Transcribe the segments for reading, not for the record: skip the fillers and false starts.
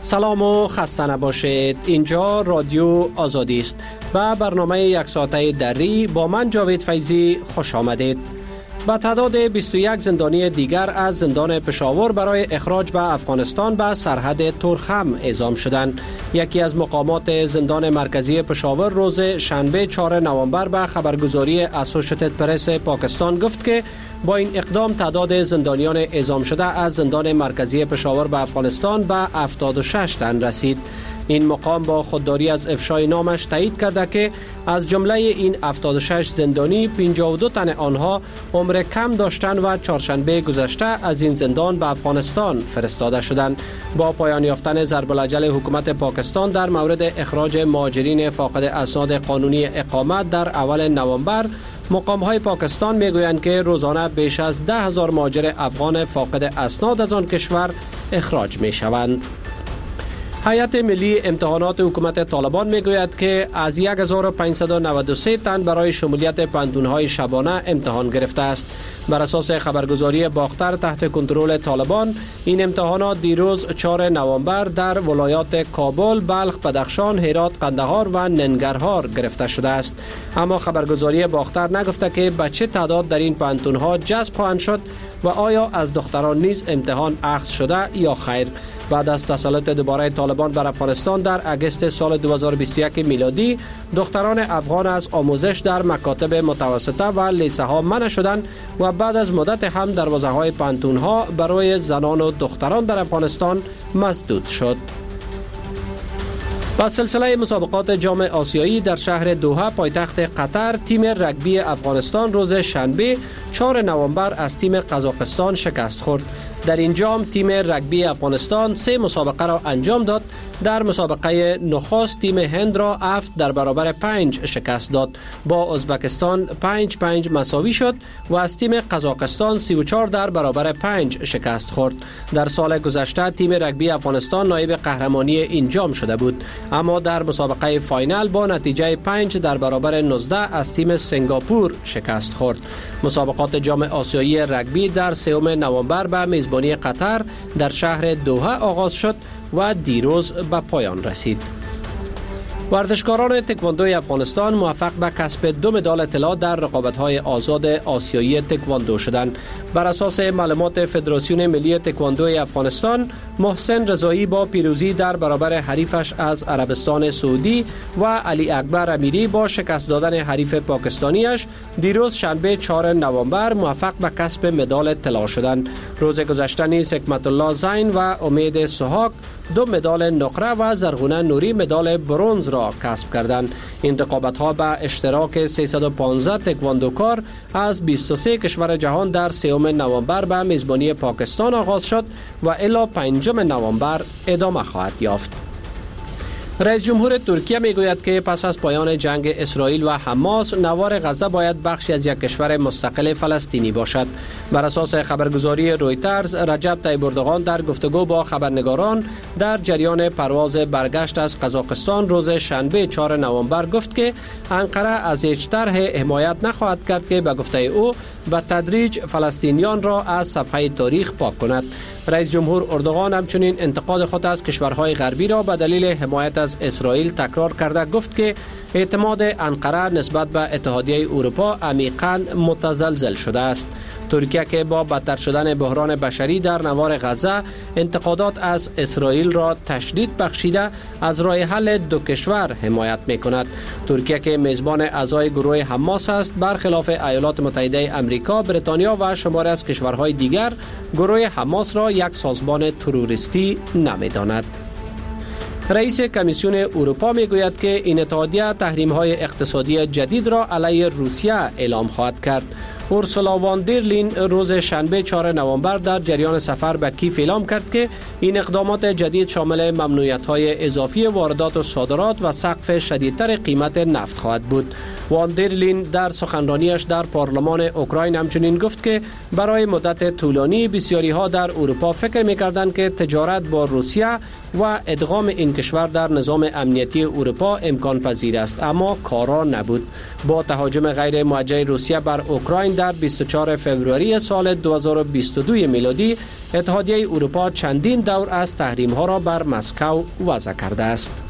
سلام و خسته نباشید. اینجا رادیو آزادی است و برنامه یک ساعته دری با من جاوید فیضی خوش آمدید. با تعداد 21 زندانی دیگر از زندان پشاور برای اخراج به افغانستان به سرحد تورخم اعزام شدند. یکی از مقامات زندان مرکزی پشاور روز شنبه 4 نوامبر به خبرگزاری اسوشیتد پرس پاکستان گفت که با این اقدام تعداد زندانیان اعزام شده از زندان مرکزی پشاور به افغانستان به 76 تن رسید. این مقام با خودداری از افشای نامش تایید کرده که از جمله این 76 زندانی 52 تن آنها عمر کم داشتند و چهارشنبه گذشته از این زندان به افغانستان فرستاده شدند. با پایان یافتن ضرب الاجل حکومت پاکستان در مورد اخراج مهاجرین فاقد اسناد قانونی اقامت در اول نوامبر، مقام‌های پاکستان میگویند که روزانه بیش از 10,000 مهاجر افغان فاقد اسناد از آن کشور اخراج می‌شوند. هیئت ملی امتحانات حکومت طالبان میگوید که از 1593 تن برای شمولیت پنتونهای شبانه امتحان گرفته است. بر اساس خبرگزاری باختر تحت کنترل طالبان، این امتحانات دیروز 4 نوامبر در ولایات کابل، بلخ، بدخشان، هرات، قندهار و ننگرهار گرفته شده است. اما خبرگزاری باختر نگفته که به چه تعداد در این پنتونها جذب خواهند شد و آیا از دختران نیز امتحان اخذ شده یا خیر. بعد از تسلط دوباره طالبان بر افغانستان در اگست سال 2021 میلادی، دختران افغان از آموزش در مکاتب متوسطه و لیسه ها منع شدند و بعد از مدت هم دروازه های پانتون ها برای زنان و دختران در افغانستان مسدود شد. با سلسله مسابقات جام آسیایی در شهر دوحه پایتخت قطر، تیم رگبی افغانستان روز شنبه 4 نوامبر از تیم قزاقستان شکست خورد. در این جام تیم رگبی افغانستان 3 مسابقه را انجام داد. در مسابقه نخست تیم هند را 7 در برابر 5 شکست داد. با ازبکستان 5-5 مساوی شد و از تیم قزاقستان 34 در برابر 5 شکست خورد. در سال گذشته تیم رگبی افغانستان نایب قهرمانی این جام شده بود، اما در مسابقه فاینال با نتیجه 5 در برابر 19 از تیم سنگاپور شکست خورد. مسابقات جام آسیایی رگبی در 3 نوامبر به میزبانی قطر در شهر دوحه آغاز شد و دیروز به پایان رسید. ورزشکاران تکواندوی افغانستان موفق به کسب 2 مدال طلا در رقابت‌های آزاد آسیایی تکواندو شدند. بر اساس معلومات فدراسیون ملی تکواندوی افغانستان، محسن رضایی با پیروزی در برابر حریفش از عربستان سعودی و علی اکبر امیری با شکست دادن حریف پاکستانیش دیروز شنبه 4 نوامبر موفق به کسب مدال طلا شدند. روز گذشته نیز حکمت الله زین و امید سحاق 2 مدال نقره و زرغونه نوری مدال برنز را کسب کردند. این رقابت‌ها به اشتراک 315 تکواندوکار از 23 کشور جهان در 3 نوامبر به میزبانی پاکستان آغاز شد و الی 5 نوامبر ادامه خواهد یافت. رئیس جمهور ترکیه میگوید که پس از پایان جنگ اسرائیل و حماس، نوار غزه باید بخشی از یک کشور مستقل فلسطینی باشد. بر اساس خبرگزاری رویترز، رجب طیب اردوغان در گفتگو با خبرنگاران در جریان پرواز برگشت از قزاقستان روز شنبه 4 نوامبر گفت که انقره از هیچ طرح حمایت نخواهد کرد که به گفته او به تدریج فلسطینیان را از صفحه تاریخ پاک کند. رئیس جمهور اردوغان همچنین انتقاد خود از کشورهای غربی را به دلیل حمایت از اسرائیل تکرار کرده گفت که اعتماد انقره نسبت به اتحادیه اروپا عمیقاً متزلزل شده است. ترکیه که با بدتر شدن بحران بشری در نوار غزه انتقادات از اسرائیل را تشدید بخشیده از راه حل 2 کشور حمایت می‌کند. ترکیه که میزبان اعضای گروه حماس است، برخلاف ایالات متحده آمریکا، بریتانیا و شماری از کشورهای دیگر، گروه حماس را یک سازمان تروریستی نمی‌داند. رئیس کمیسیون اروپا میگوید که این اتحادیه تحریم‌های اقتصادی جدید را علیه روسیه اعلام خواهد کرد. اورسولا وان در لین روز شنبه 4 نوامبر در جریان سفر به کیف اعلام کرد که این اقدامات جدید شامل ممنوعیت‌های اضافی واردات و صادرات و سقف شدیدتر قیمت نفت خواهد بود. وان در لین در سخنرانیش در پارلمان اوکراین همچنین گفت که برای مدت طولانی بسیاری‌ها در اروپا فکر می‌کردند که تجارت با روسیه و ادغام این کشور در نظام امنیتی اروپا امکان پذیر است، اما کارا نبود. با تهاجم غیر موجه روسیه بر اوکراین در 24 فوریه سال 2022 میلادی اتحادیه اروپا چندین دور از تحریم‌ها را بر مسکو وضع کرده است.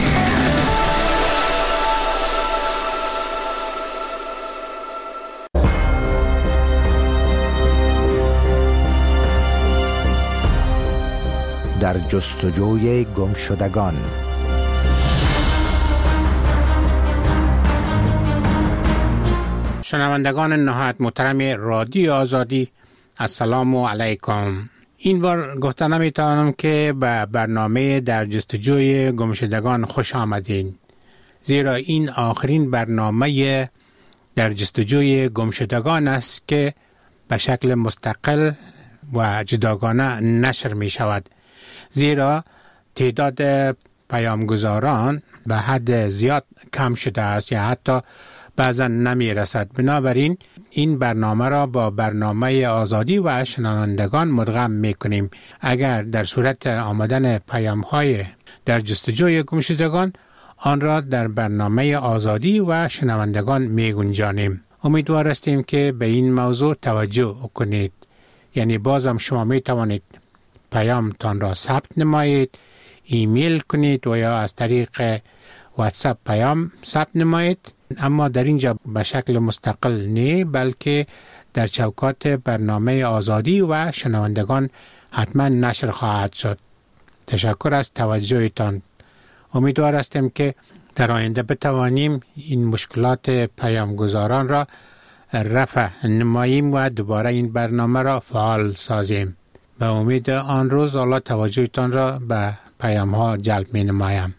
در جستجوی گمشدگان. شنوندگان نهایت محترم رادیو آزادی، السلام علیکم. این بار گفته نمیتوانم که به برنامه در جستجوی گمشدگان خوش آمدین، زیرا این آخرین برنامه در جستجوی گمشدگان است که به شکل مستقل و جداگانه نشر می شود، زیرا تعداد پیامگذاران به حد زیاد کم شده است یا حتی بعضا نمی رسد. بنابراین این برنامه را با برنامه آزادی و شنوندگان مدغم می کنیم. اگر در صورت آمدن پیام های در جستجوی گمشدگان، آن را در برنامه آزادی و شنوندگان می گنجانیم. امیدوار هستیم که به این موضوع توجه کنید. یعنی بازم شما می توانید پیامتان را ثبت نمایید، ایمیل کنید و یا از طریق واتساپ پیام ثبت نمایید، اما در اینجا به شکل مستقل نه، بلکه در چوکات برنامه آزادی و شنوندگان حتما نشر خواهد شد. تشکر از توجهتان. امیدوار هستم که در آینده بتوانیم این مشکلات پیامگذاران را رفع نماییم و دوباره این برنامه را فعال سازیم. به امید آن روز الله توجهتان را به پیام ها جلب می نمایم.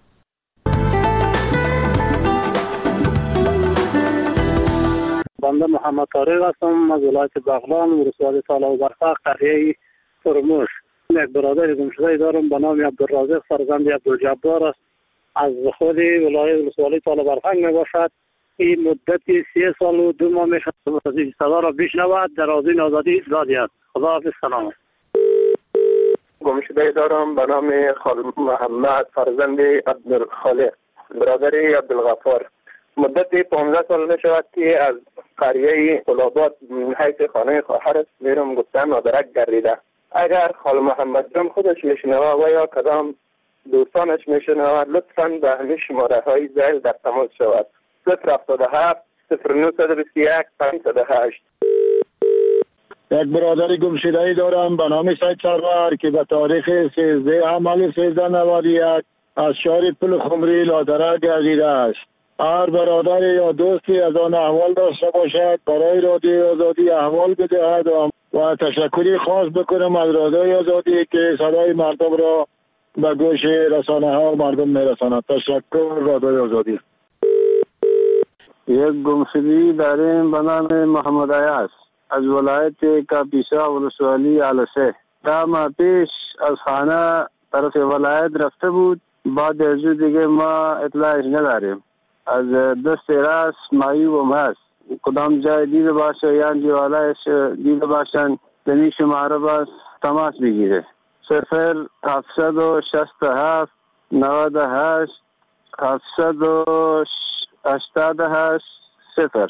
بنده محمد طارق هستم از ولایت بغلان، ولسوالی تالا و برفق، قریه ترموش. یک برادر گمشده دارم به نام عبدالرازق فرزند عبدالجبار است، از خود ولسوالی تالا و برفق می باشد. این مدت 3 سال و 2 ماه می شود صدا را بشنود، در آذین آزادی دادی است. خدا حافظ. سلام. گمشده دارم به نام خال محمد فرزند عبدالخالق، برادر عبدالغفار. مدت 15 سال می شود که از قریه قلابات حیث خانه خواهرش میرم، گفتن مادرک گردیده. اگر خال محمد جان خودش میشنوه و یا کدام دوستانش میشنوه، لطفاً به همین شماره های زیل در تماس شود: 077 0921 508. یک برادر گمشده‌ای دارم به نام سید سرور که به تاریخ 13 حمل 1391 از شهر پل خمری لادرک گردیده است. هر برادر یا دوستی از آن احوال داشته باشد برای رادیو آزادی احوال بدهد و تشکری خاص بکنم از رادیو آزادی که صدای مردم را به گوش رسانه ها و مردم میرساند. تشکر رادیو آزادی. یک گمشدگی داریم به نام محمد عیاض از ولایت کاپیسا ولسوالی علسه. 10 ماه پیش از خانه طرف ولایت رفته بود، بعد از دیگه ما اطلاعش نداریم. از دست راست معیوب هست، کدام جای دیده باشه یا جوالایش دیده باشن دنی شماره باز تماس بگیره. 0767 98 788 0.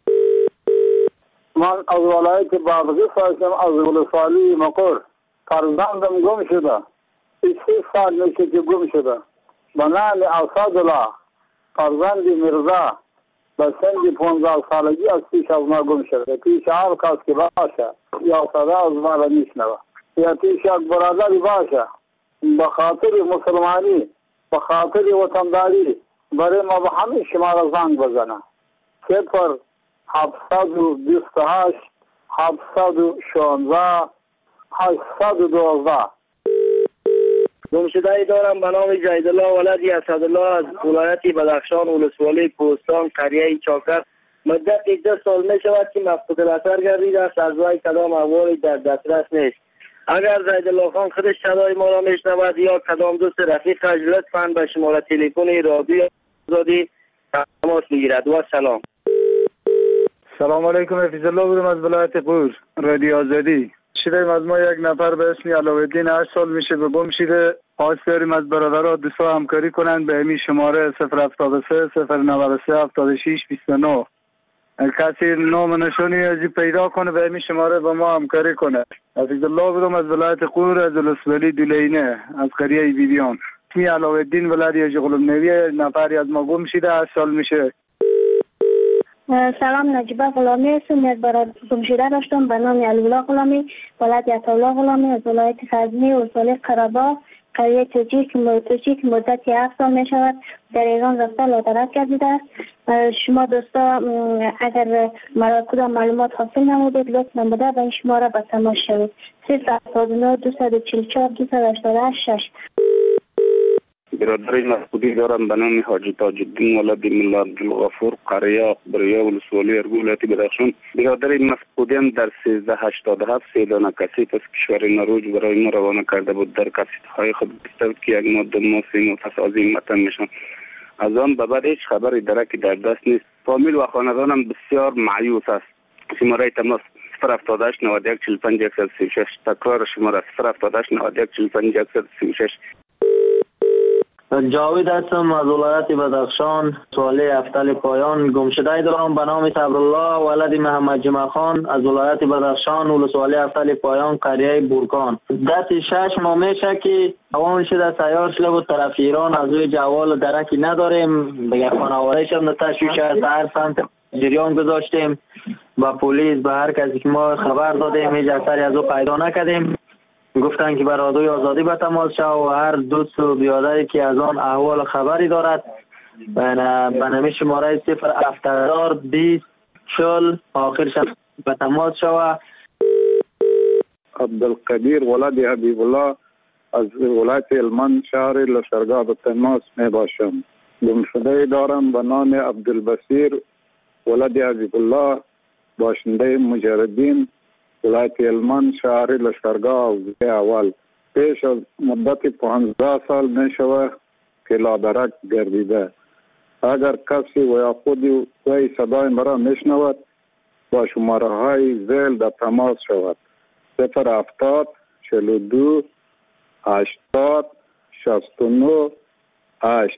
من از ولایت بادغیس هستم، از ولسوالی مقر. فرزندم گم شده، 6 سال میشه که گم شده. به نام اسدالله فرزند مرزا به سن 15 سالگی از پیش از ما گم شده. پیش هر کس که باشه یا صدا از ما را میشنوه یا پیش یک برادری باشه، به خاطر مسلمانی، به خاطر وطنداری برای ما به همین شماره زنگ بزنه: 0728 716 812. گمشده‌ای دارم به نام زیدالله ولدی اسدالله از ولایت بدخشان، ولسوالی کوهستان، قریه چاکر. مدت 10 سال می شود که مفقود الاثر گردیده است، از وی کدام احوالی در دسترس نیست. اگر زیدالله خان خودش صدای ما را میشنود یا کدام دوست رفیقش، لطفاً به شماره تلفن رادیو آزادی تماس بگیرد. و سلام. سلام علیکم. حفیظ الله بودم از ولایت قور، رادیو آزادی. شدیم از ما یک نفر به اسم علاءالدین 8 سال میشه به گم شده. خواست داریم از برادرها دوستا همکاری کنند به همین شماره 073 093 76 29. کسی نام نشانی ازی پیدا کنه به این شماره با ما همکاری کنه. حفیظ الله بودم از ولایت قور از الاسولی دولینه از قریه بیبیان. می علاوه الدین ولایت جغلم نویه نفری از ما گم شده 8 سال میشه. سلام، نجیبه غلامی هستم. یک بار گم شده داشتم به نام علی‌الله غلامی، ولایت عطاالله غلامی از ولایت غزنی ولسوالی قره‌باغ قریه توجی که مدتی 7 سال می شود در ایران رفته لادرک گردیده است. شما دوستا اگر مرا کدام معلومات حاصل نمودید لطف نموده به این شماره به تماس شوید. 079 244 288. برادر مسعودی دارم به نام حاجی تاج الدین ولد ملا عبدالغفور قریه بریا ولسوالی ارگو ولایت بدخشان. برادر مسعودی هم در 1387 3 دانه کسیت از کشور نروژ برای ما روانه کرده بود. در کسیت های خود گفته که یک ماده ماسی پس از این وطن میشن. از آن به بعد هیچ خبری درکی در دست نیست. فامیل و خاندانم بسیار مایوس است. شماره تماس 078 91 45 136. تکرار شماره 078 91 45 136. جاوید هستم از ولایت بدخشان، سوالی افتل پایان. گمشده دارم به نام صبرالله ولد محمد جمع خان از ولایت بدخشان ولسوالی افتل پایان قریه بورکان. دست 6 ماه میشه که روان شده سیار شده بود طرف ایران. از روی جوال درکی نداریم. بگه خانواده شد تشویش از هر سمت جریان گذاشتیم با پلیس به هر کسی که ما خبر دادیم هیچ اثری از او پیدا نکردیم. گفتن که بر رادیوی آزادی به تماس شو و هر دوست و بیادری که از آن احوال خبری دارد به نمی شماره 070 40 آخرش به تماس شو. عبدالقدیر ولد حبیب الله از ولایت هلمند شهر لشکرگاه به تماس می باشم. گمشده دارم به نام عبدالبصیر ولد حبیب الله باشنده مجردین ولایت هلمند شهر لشکرگاه اول. پیش از مدت 15 سال می شود که لادرک گردیده. اگر کسی و یا خودی وی صدای مرا می شنود با شماره های زیل در تماس شود. 070 42 80 69 8.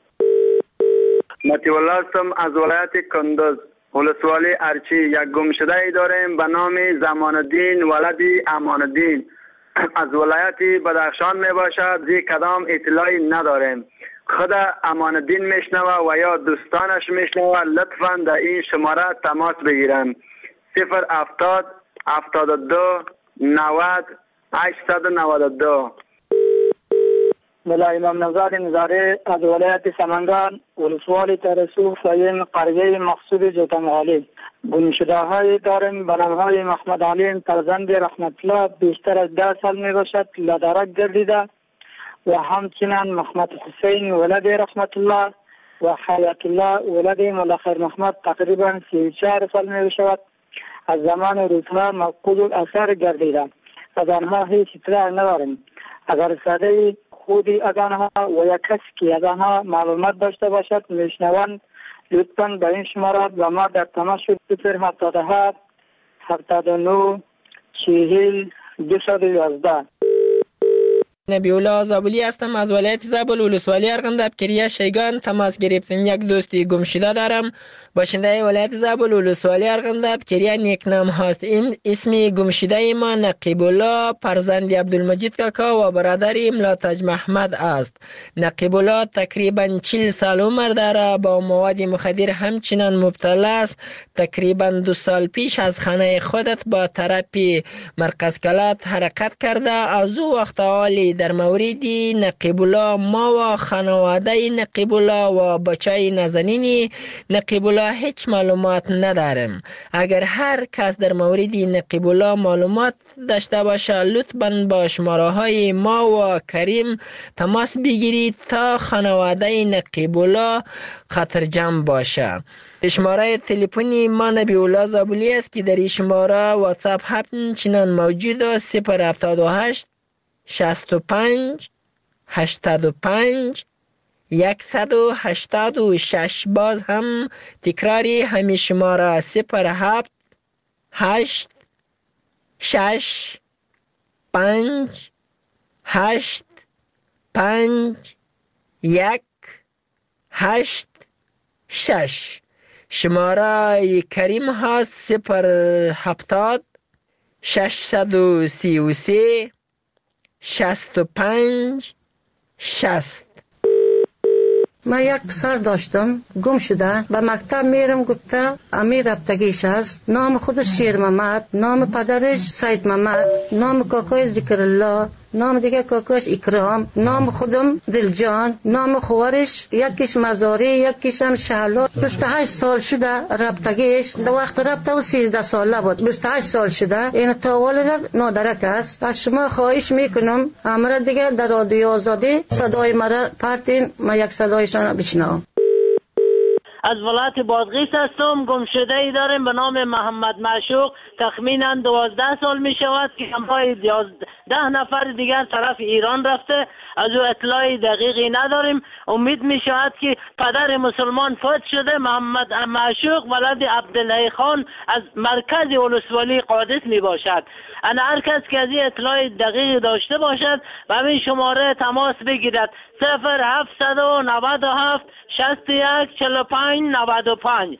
مطیع الله هستم از ولایت کندز ولسوالی ارچی. یک گمشده ای داریم به نام زمان الدین ولدی امان الدین از ولایت بدخشان می باشد. زی کدام اطلاعی نداریم. خود امان الدین میشنوه و یا دوستانش میشنوه لطفاً در این شماره تماس بگیرن. 070 72 90 892. ملا امام نزاد نظاره از ولایت سمنگان ولسوالی ترسو فایم قریه مقصود جوتنغالی. گمشده های داریم به نام های محمد علی فرزند رحمت الله بیشتر از 10 سال می باشد لادرک گردیده و همچنین محمد حسین ولد رحمت الله و حیات الله ولد ملخیر محمد تقریبا 34 سال می باشد از زمان روزنامه مفقود الاثر گردیده. از آنها هیچ اطلاع نداریم. اگر ساده خودی از آنها و یا کسی که از آنها معلومات داشته باشد میشنوند لطفاً به این شماره با ما در تماس شد. 077 79 40 211. نبی‌الله زابلی هستم از ولایت زابل ولسوالی ارغنداب کریه شیگان. تماس گرفتن یک دوستی گمشده دارم باشنده ولایت زابل ولسوالی ارغنداب کریه. نیکنام هاست اسمی گمشده ما نقیب الله فرزند عبدالمجید کاکا و برادر ملاتج محمد است. نقیب الله تقریبا 40 سال عمر داره. با مواد مخدر همچنان مبتلا است. تقریبا 2 سال پیش از خانه خودت با طرف مرکز کلات حرکت کرده. از او وقت حالی در مورد نقیب الله ما و خانواده نقیب الله و بچه نازنین نقیب الله هیچ معلومات نداریم. اگر هر کس در مورد نقیب الله معلومات داشته باشه لطفاً با شماره های ما و کریم تماس بگیرید تا خانواده نقیب الله خطرجم باشه. شماره تلفنی ما نبی‌الله زابلی است که در این شماره واتساپ همچنان موجود است. 078 65 85 186. باز هم تکراری همین شماره 07 8 6 5 8 5 1 8 6. شماره کریم هست 070 633 65 60. من یک پسر داشتم گم شده، به مکتب میرم، گفته امیر رفتگیش است، نام خودش شیر محمد، نام پدرش سید محمد، نام کاکایش ذکر الله، نام دیگه کاکاش اکرام، نام خودم دلجان، نام خوارش یکیش مزاری یکیش هم شهلا. 28 سال شده رفتگیش، در وقت رفته و 13 ساله بود. 28 سال شده این تا والد نادرک است. از شما خواهش میکنم امر دیگه در رادیو آزادی صدای مرا پرتین، ما یک صدایشان بشنوم. از ولایت بادغیس هستم. گمشده ای داریم به نام محمد معشوق، تخمینا 12 سال می شود که همراه 10 نفر دیگر طرف ایران رفته. از او اطلاعی دقیقی نداریم. امید می شود که پدر مسلمان فوت شده. محمد معشوق ولد عبدالله خان از مرکز ولسوالی قادس می باشد. انا هر کس که از این اطلاع دقیقی داشته باشد و همین شماره تماس بگیرد 0797 61 45 95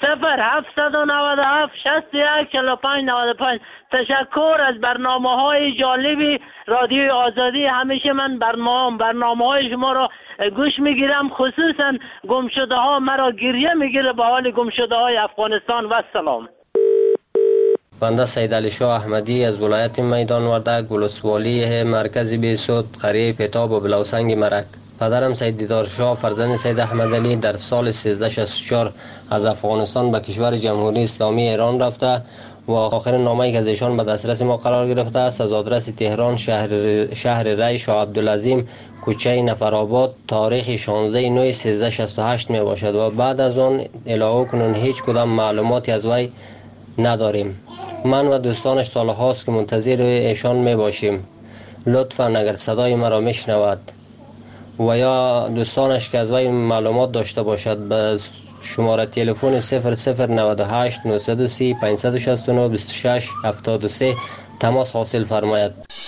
0797 61 45 95. تشکر از برنامه‌های جالبی رادیو آزادی. همیشه من برنامه‌های شما را گوش میگیرم، خصوصا گمشده ها مرا گریه میگیره به حال گمشده های افغانستان. و سلام. بنده سید علی شاه احمدی از ولایت میدان وردک، ولسوالی مرکز بیسود، قریه پیتاب و بلوسنگ مرک. پدرم سید دیدار شاه فرزند سید احمد علی در سال 1364 از افغانستان به کشور جمهوری اسلامی ایران رفته و آخرین نامه‌ای که از ایشان به دسترس ما قرار گرفته است از آدرس تهران شهر ری شاه عبدالعظیم کوچه نفرآباد تاریخ 16/9/1368 می باشد و بعد از آن الی کنون هیچ کدام معلوماتی از وی نداریم. من و دوستانش سالهاست که منتظر ایشان می باشیم. لطفاً اگر صدای مرا میشنود و یا دوستانش که از وی معلومات داشته باشد به شماره تلفن 0098 930 569 26 73 تماس حاصل فرماید.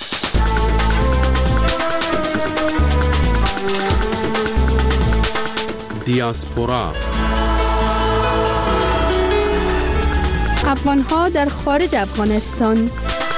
دیاسپورا افغان‌ها در خارج افغانستان.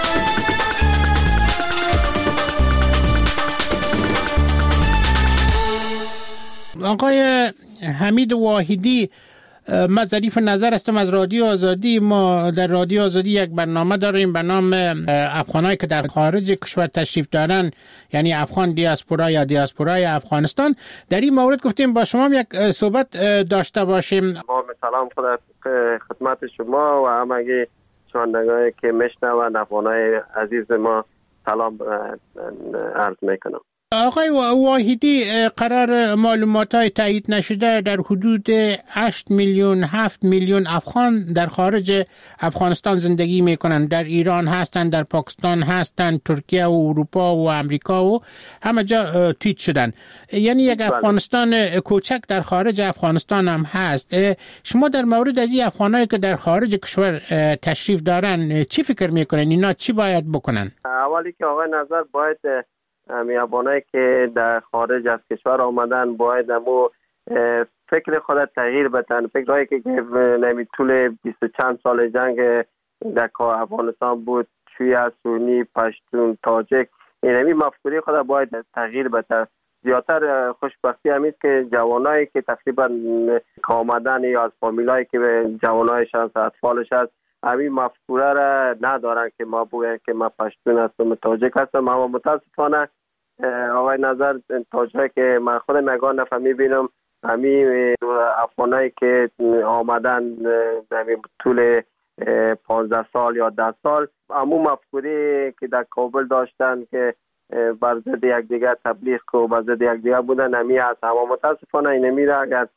آقای حمید واحدی، من ظریف نظر هستم از رادیو آزادی. ما در رادیو آزادی یک برنامه داریم به نام افغانایی که در خارج کشور تشریف دارن، یعنی افغان دیاسپورا یا دیاسپورای افغانستان. در این مورد گفتیم با شما یک صحبت داشته باشیم. با سلام خدمت شما و همگی شنوندگانی که میشنون، افغانای عزیز ما سلام عرض میکنم. آقای واحدی، قرار معلومات‌های تایید نشده در حدود 8 میلیون 7 میلیون افغان در خارج افغانستان زندگی میکنند. در ایران هستند، در پاکستان هستند، ترکیه و اروپا و امریکا و همه جا تیت شدن. یعنی یک افغانستان کوچک در خارج افغانستان هم هست. شما در مورد از این افغانایی که در خارج کشور تشریف دارن چی فکر میکنن؟ اینا چی باید بکنن؟ اولی که آقای نظر باید افغانایی که در خارج از کشور آمدن باید امو فکر خود تغییر بدن. فکرهایی که نمی طول 20 چند سال جنگ در افغانستان بود، شیعه، سنی، پشتون، تاجک، اینمی مفکوری خود باید تغییر بدن. زیادتر خوشبختی همیست که جوانایی که تقریبا آمدن یا از فامیلایی که جوانایش هست، اطفالش هست، همین مفکوره را ندارن که ما بگویم که ما پشتون هستم، تاجک هستم. اما متاسفانه آقای نظر تاجک که من خودم یگان نفر میبینم، همین افغانایی که آمدن همین طول 15 سال یا 10 سال، همون مفکوری که در کابل داشتن که بر ضد یکدیگر تبلیغ و بر ضد یکدیگر بودن، همین هست. اما متاسفانه این میره. اگر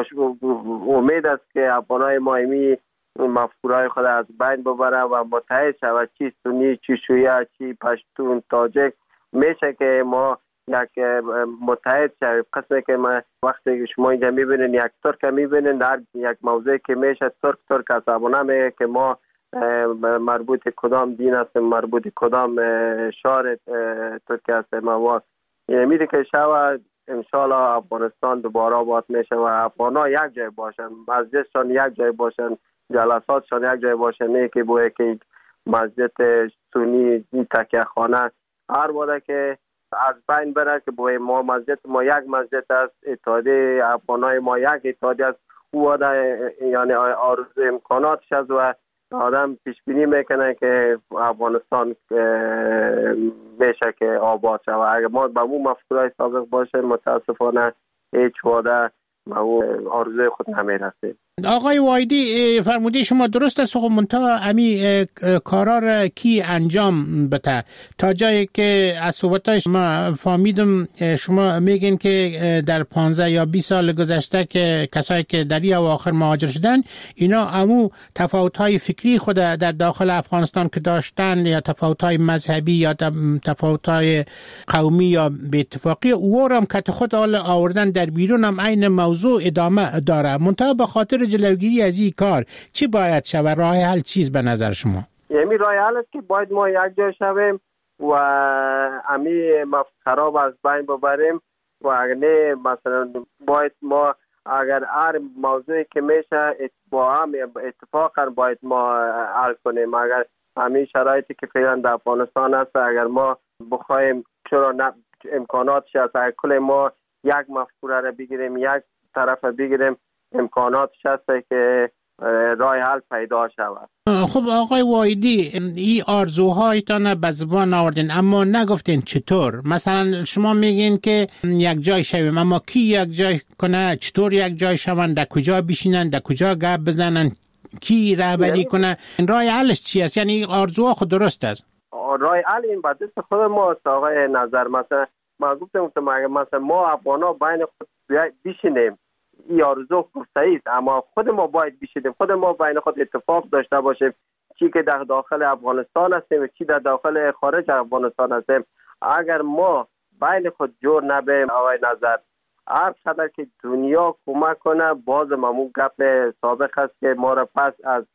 امید است که افغانای ما همین مفکورهای خود از بین ببره و متحد شود، چی سنی، چی شیعه، چی پشتون، تاجک، میشه که ما یک متحد شویم. قسمه که ما وقتی شما اینجا میبینین یک ترک میبینین در یک موضوع که میشه ترک عصبانه میگه که ما مربوط کدام دین هستیم، مربوط کدام شهر ترک هستیم. و میده که شود انشالله افغانستان دوباره آباد میشه و افغانا یک جای باشن، مسجدشان یک جای باشن، جلساتشان یک جای باشن، نه که بوده که مسجد سنی تکیه خانه هر بوده که از بین بره که بوده ما مسجد ما یک مسجد است، اتحادیه افغانای ما یک اتحادیه است. بوده یعنی آرزو امکاناتش است و آدم پیش بینی میکنه که افغانستان میشه که آباد شود. اگر ما به اون مفکورهای سابق باشه متاسفانه هیچ واده به اون آرزوی خود نمیرسیم. آقای وایدی فرمودی شما درست است، منتها امی کارا را کی انجام بده؟ تا جایی که از صحبتای شما فهمیدم شما میگین که در 15 یا 20 سال گذشته که کسایی که در این اواخر مهاجر شدن اینا امو تفاوت‌های فکری خود در داخل افغانستان که داشتن یا تفاوت‌های مذهبی یا تفاوت‌های قومی یا به اتفاقی او را هم که خود آوردن در بیرون هم عین موضوع ادامه داره. منتها به خاطر جلوگیری از این کار چی باید شود؟ راه حل چیز به نظر شما؟ یعنی راه حل است که باید ما یک جای شویم و امی خراب از بین ببریم و اگر نه مثلا باید ما اگر هر موضوعی که میشه با هم اتفاقا باید ما حل کنیم. اگر همین شرایطی که فعلا در افغانستان هست اگر ما بخوایم چرا امکاناتش هست، اگر کل ما یک مفکوره را بگیریم یک طرف بگیریم امکاناتش هست که راه حل پیدا شود. خب آقای وایدی این آرزوهایتان به زبان آوردین اما نگفتین چطور. مثلا شما میگین که یک جای شویم اما کی یک جای کنه؟ چطور یک جای شوند؟ در کجا بشینن؟ در کجا گپ بزنن؟ کی رهبری کنه؟ راه حلش چی است؟ یعنی آرزوها خود درست است. راه حل این به دست خود ما آقای نظر. مثلا ما گفتم مثلا ما افغانا بین خود بشینیم این آرزو صحیح است اما خود ما باید بشینیم، خود ما بین خود اتفاق داشته باشیم، چی که در داخل افغانستان هستیم چی در داخل خارج افغانستان هستیم. اگر ما بین خود جور نبیم آقای نظر هر قدر که دنیا کمک کنه باز همون گپ سابق است که ما را پس از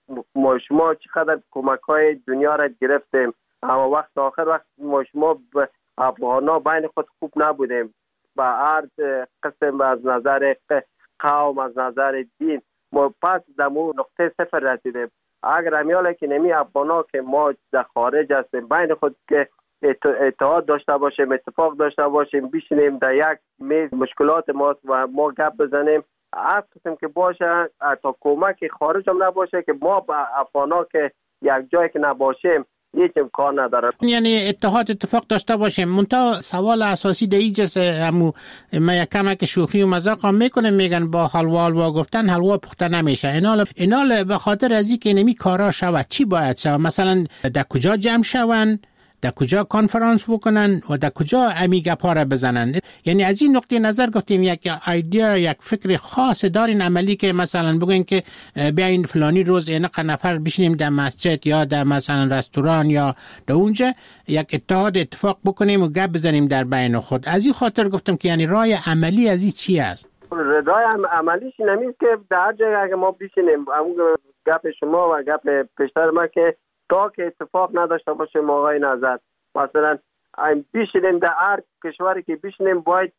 شما چقدر کمک های دنیا را گرفتیم اما وقت آخر وقت شما افغانا بین خود خوب نبودیم با هر قسم از نظر قوم از نظر دین ما پس دمو نقطه صفر رسیدیم. اگر همیاله که نمی افغانا که ما در خارج هستیم بین خود که اتحاد داشته باشیم اتفاق داشته باشیم بشینیم در یک میز مشکلات ما و ما گپ بزنیم هر قسم که باشه تا کمک خارج هم نباشه که ما با افغانا که یک جایی که نباشیم هیچ امکان نداره. یعنی اتفاق داشته باشیم. منتها سوال اساسی در اینجاست همو ما یک کمک شوخی و مذاق هم میکنم میگن با حلوا گفتن حلوا پخته نمیشه. اینال به خاطر از اینکه نمی کارا شود چی باید شود؟ مثلا در کجا جمع شون؟ در کجا کنفرانس بکنن و در کجا امی گپا را بزنن؟ یعنی از این نقطه نظر گفتیم یک ایده یک فکر خاص دارین عملی که مثلا بگوین که بیاین فلانی روز اینق نفر بشینیم در مسجد یا در مثلا رستوران یا در اونجا یک اتفاق بکنیم و گپ بزنیم در بین خود. از این خاطر گفتم که یعنی راه عملی از این چی است؟ راه عملیش نمیست که در جای اگه ما بشینیم همون گپ شما و گپ پیشتر ما که تا که اتفاق نداشته باشه آقای نظر مثلا بشینیم در هر کشوری که بشینیم باید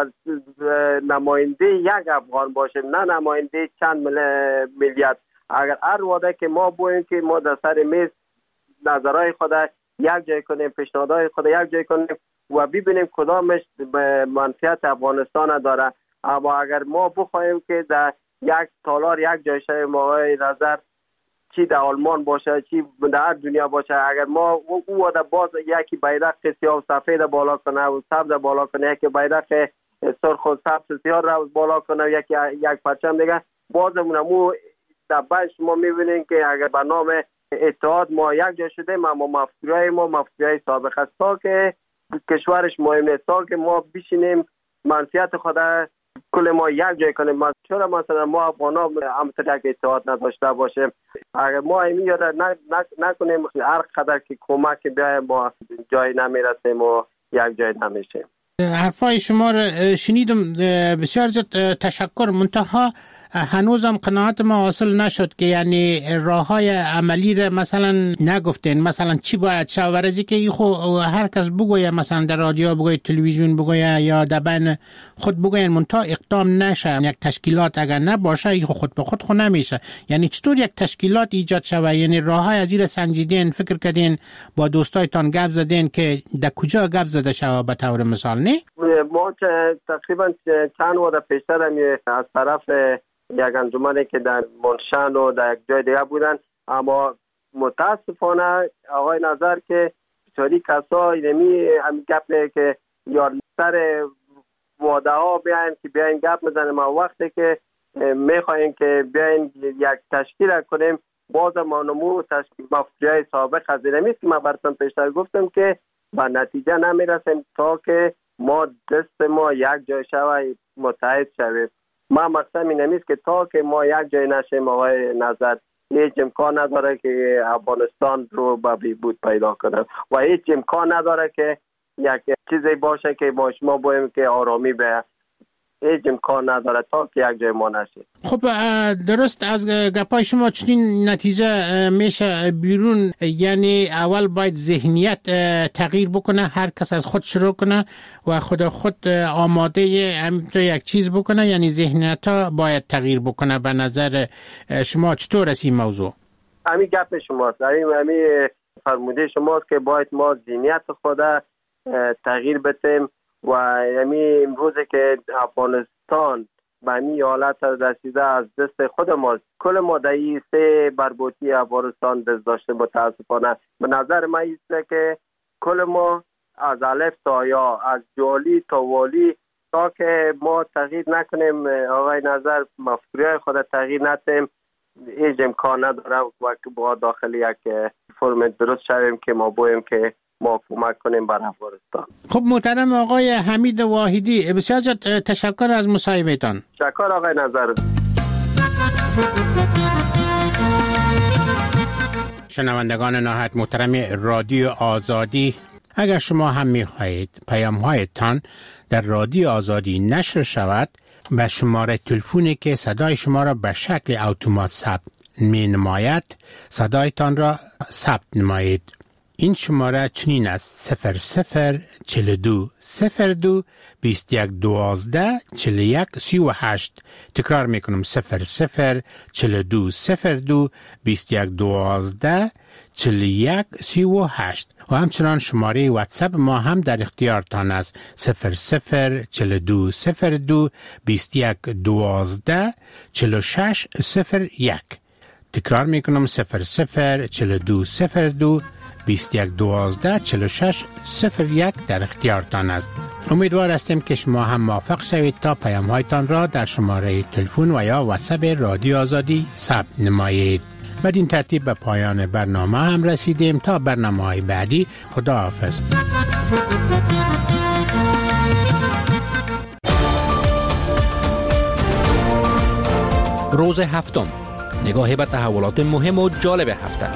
نماینده یک افغان باشه نه نماینده چند میلیارد. اگر هر واده که ما بویم که ما در سر میز نظرهای خود یک جای کنیم پیشنهادهای خود یک جای کنیم و ببینیم کدامش به منفعت افغانستان داره. اما اگر ما بخوایم که در یک تالار یک جای شویم آقای نظر چی در آلمان باشه چی در دنیا باشه اگر ما او واده باز یکی بیرق سیاه و سفید بالا کنه و سبز بالا کنه یکی بیرق سرخ و سبز سیاه را بالا کنه یکی یک پرچم دیگه بازمون مو در بعد شما میبینین که اگر به نام اتحاد ما یک جا شدیم اما مفکورهای سابق است تا که کشورش مهم نیست تا که ما بشینیم منفعت خود کل ما یک جای کنیم. چرا مثلا ما افغانا همونطور یک اتحاد نداشته باشیم؟ اگر ما این یاد نکنیم هر قدر که کمک بیایم ما جای نمیرسیم و یک جای نمیشیم. حرفای شما رو شنیدم، بسیار زیاد تشکر. منتها هنوزم قناعت ما حاصل نشد که یعنی راه های عملی را مثلا نگفتین، مثلا چی باید شاورزی که هر کس بگویه، مثلا در رادیو بگویه، تلویزیون بگویه یا در بین خود بگوین، منتها اقدام نشه. یک تشکیلات اگر نباشه خود به خود نمیشه. یعنی چطور یک تشکیلات ایجاد شوه؟ یعنی راه های از این سنجیدین، فکر کردین، با دوستایتان گپ زدین که در کجا گپ زده شوه به طور مثال؟ نه ما تقریبا چند وقت پیشتر از طرف یک انجمنی که در منشن و در یک جای دیگه بودن، اما متاسفانه آقای نظر که چاری کسا اینمی هم گپ که یا سر واده ها بیاین که بیاین گپ بزنیم، وقتی که میخواین که بیاین یک تشکیل کنیم باز ما نمو تشکیل مفکوره سابق از اینمیست که من براتون پیشتر گفتم که به نتیجه نمیرسیم تا که ما دست ما یک جای شوه متحد شویم. ما مقصد اینمیست که تا که ما یک جای نشیم آقای نظر هیچ امکان نداره که افغانستان رو به بهبود پیدا کنه و هیچ امکان نداره که یک چیزی باشه که ما شما بایم که آرامی به هیچ امکان نداره تا که یک جای ما نشیم. خب درست از گپای شما چنین نتیجه میشه بیرون، یعنی اول باید ذهنیت تغییر بکنه، هر کس از خود شروع کنه و خود آماده همینطور یک چیز بکنه، یعنی ذهنیت ها باید تغییر بکنه. به نظر شما چطور است این موضوع؟ همین گپ شماست، همین فرموده شماست که باید ما ذهنیت خود تغییر بدیم و همین امروز که افغانستان به همین حالت رسیده از دست خود ماست. کل ما در این سه بربوطی افغانستان دست داشته متاسفانه. به نظر من ایسته که کل ما از الف تا یا، از جالی تا والی، تا که ما تغییر نکنیم آقای نظر مفکوره خود تغییر ندیم هیچ امکان نداره و با داخل یک فرم درست شویم که ما بایم که ما کمک کنیم بر افغانستان. خب محترم آقای حمید واحدی، بسیار تشکر از مصاحبهتان. تشکر آقای نظر. شنوندگان نهایت محترم رادیو آزادی، اگر شما هم می‌خواهید پیام‌هایتان در رادیو آزادی نشر شود، به شماره تلفنی که صدای شما را به شکل اتومات ثبت می‌نماید صدایتان را ثبت نمایید. این شماره چنین است: 0042 02 21 12 41 38. تکرار میکنم: 0042 02 21 12 41 38. و همچنان شماره واتساپ ما هم در اختیارتان است: 0042 02 21 12 46 01. تکرار میکنم: 0042 02 21 12 46 01 در اختیارتان است. امیدوار هستیم که شما هم موفق شوید تا پیام هایتان را در شماره تلفن و یا واتساپ رادیو آزادی ثبت نمایید. بدین ترتیب به پایان برنامه هم رسیدیم. تا برنامه‌های بعدی، خداحافظ. روز هفتم، نگاهی به تحولات مهم و جالب هفته.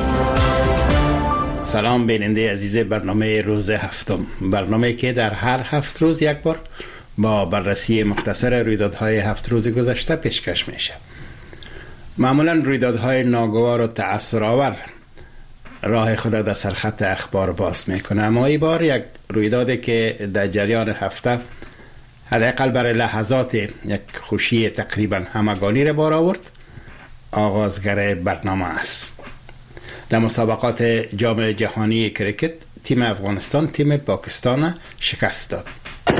سلام بیننده عزیز برنامه روز هفتم، برنامه که در هر 7 روز یک بار با بررسی مختصر رویدادهای 7 روز گذشته پیشکش میشه. معمولا رویدادهای ناگوار و تأثیرآور راه خود در سرخط اخبار باز میکنه، اما این بار یک رویدادی که در جریان هفته حداقل برای لحظات یک خوشی تقریبا همگانی را بار آورد، آغازگر برنامه است. در مسابقات جام جهانی کرکت تیم افغانستان تیم پاکستان شکست داد.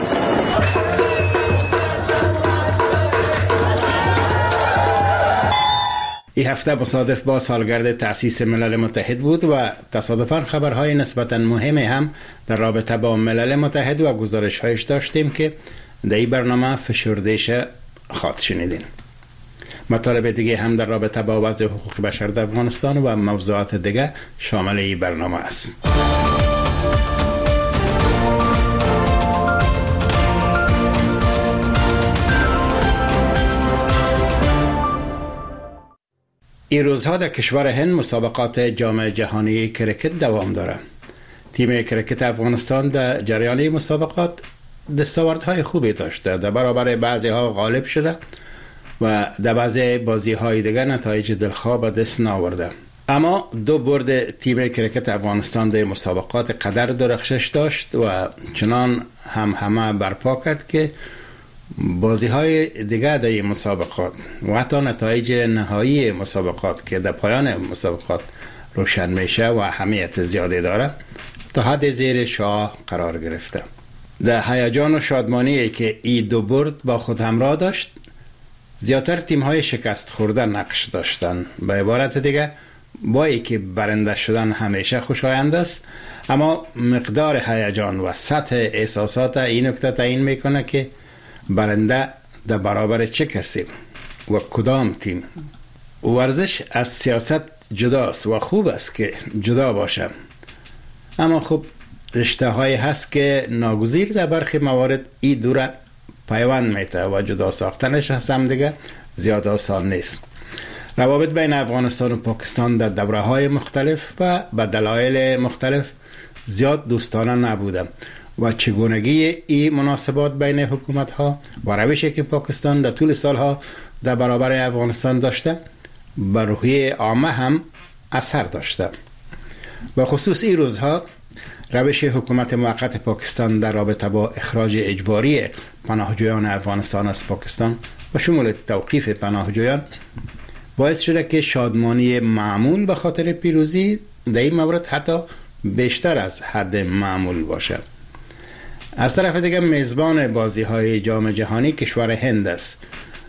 این هفته مصادف با سالگرد تأسیس ملل متحد بود و تصادفاً خبرهای نسبتاً مهمی هم در رابطه با ملل متحد و گزارش‌هایش داشتیم که در این برنامه فشردهش خواهد شنیدین. مطالب دیگه هم در رابطه با وضع حقوق بشر در افغانستان و موضوعات دیگه شامل این برنامه است. این روزها در کشور هند مسابقات جام جهانی کرکت دوام داره. تیم کرکت افغانستان در جریان مسابقات دستاوردهای خوبی داشته، در برابر بعضی ها غالب شده و در بعضی بازی های دیگر نتایج دلخواه به دست نآورده. اما 2 برد تیم کرکت افغانستان در مسابقات قطر درخشش داشت و چنان همه برپا کرد که بازی های دیگر در مسابقات و حتی نتایج نهایی مسابقات که در پایان مسابقات روشن میشه و اهمیت زیادی داره تا حد زیر شاه قرار گرفته. در هیجان و شادمانی که این 2 برد با خود همراه داشت، زیادتر تیم های شکست خورده نقش داشتن. به عبارت دیگه با اینکه برنده شدن همیشه خوشایند است، اما مقدار هیجان و سطح احساسات این نکته تعیین میکنه که برنده در برابر چه کسی و کدام تیم. ورزش از سیاست جداست و خوب است که جدا باشه، اما خب رشته های هست که ناگزیر در برخی موارد این دوره پیوند میته و جدا ساختنش هم دیگه زیاد آسان نیست. روابط بین افغانستان و پاکستان در دوره های مختلف و به دلایل مختلف زیاد دوستانه نبوده و چگونگی این مناسبات بین حکومت ها و روشی که پاکستان در طول سالها در برابر افغانستان داشته بر روحیه عامه هم اثر داشته. و خصوص این روزها روش حکومت موقت پاکستان در رابطه با اخراج اجباری پناهجویان افغانستان از پاکستان و شمول توقیف پناهجویان باعث شده که شادمانی معمول به خاطر پیروزی در این مورد حتی بیشتر از حد معمول باشه. از طرف دیگه میزبان بازی های جام جهانی کشور هند است.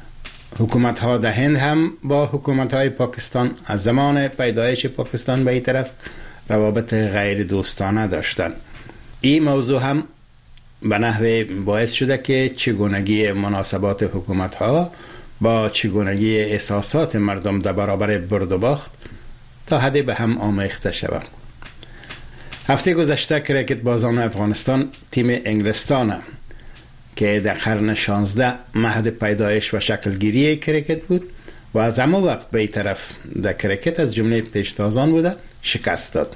حکومت ها در هند هم با حکومت های پاکستان از زمان پیدایش پاکستان به این طرف روابط غیر دوستانه داشتن. این موضوع هم به نحوه باعث شده که چگونگی مناسبات حکومت ها با چگونگی احساسات مردم در برابر برد و باخت تا حدی به هم آمیخته شود. هفته گذشته کرکت بازان افغانستان تیم انگلستان که در قرن 16 مهد پیدایش و شکلگیری کرکت بود و از همه وقت به این طرف در کرکت از جمله پیشتازان بوده شکست داد.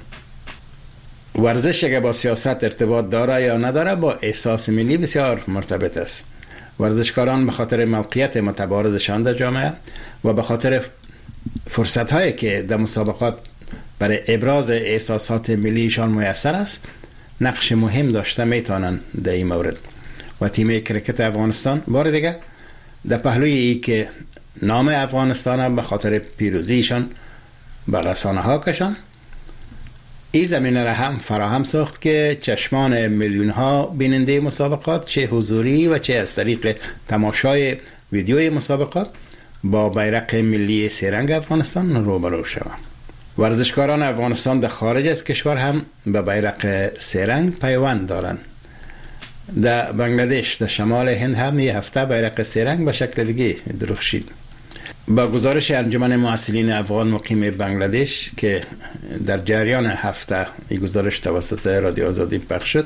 ورزش اگر با سیاست ارتباط داره یا نداره با احساس ملی بسیار مرتبط است. ورزشکاران به خاطر موقعیت متبارزشان در جامعه و به خاطر فرصت هایی که در مسابقات برای ابراز احساسات ملیشان میسر است نقش مهم داشته میتونن در این مورد. و تیم کرکت افغانستان بار دیگه در پهلوی ای که نام افغانستان به خاطر پیروزیشان به رسانه ها کشان، این زمینه را هم فراهم ساخت که چشمان میلیون ها بیننده مسابقات چه حضوری و چه از طریق تماشای ویدیوی مسابقات با بیرق ملی سه‌رنگ افغانستان روبرو شوند. ورزشکاران افغانستان در خارج از کشور هم به بیرق سه‌رنگ پیوند دارند. در بنگلادش در شمال هند هم یه هفته بیرق سه‌رنگ به شکل دیگه درخشید. با گزارش انجمن محصلین افغان مقیم بنگلادش که در جریان هفته این گزارش توسط رادیو آزادی پخش شد،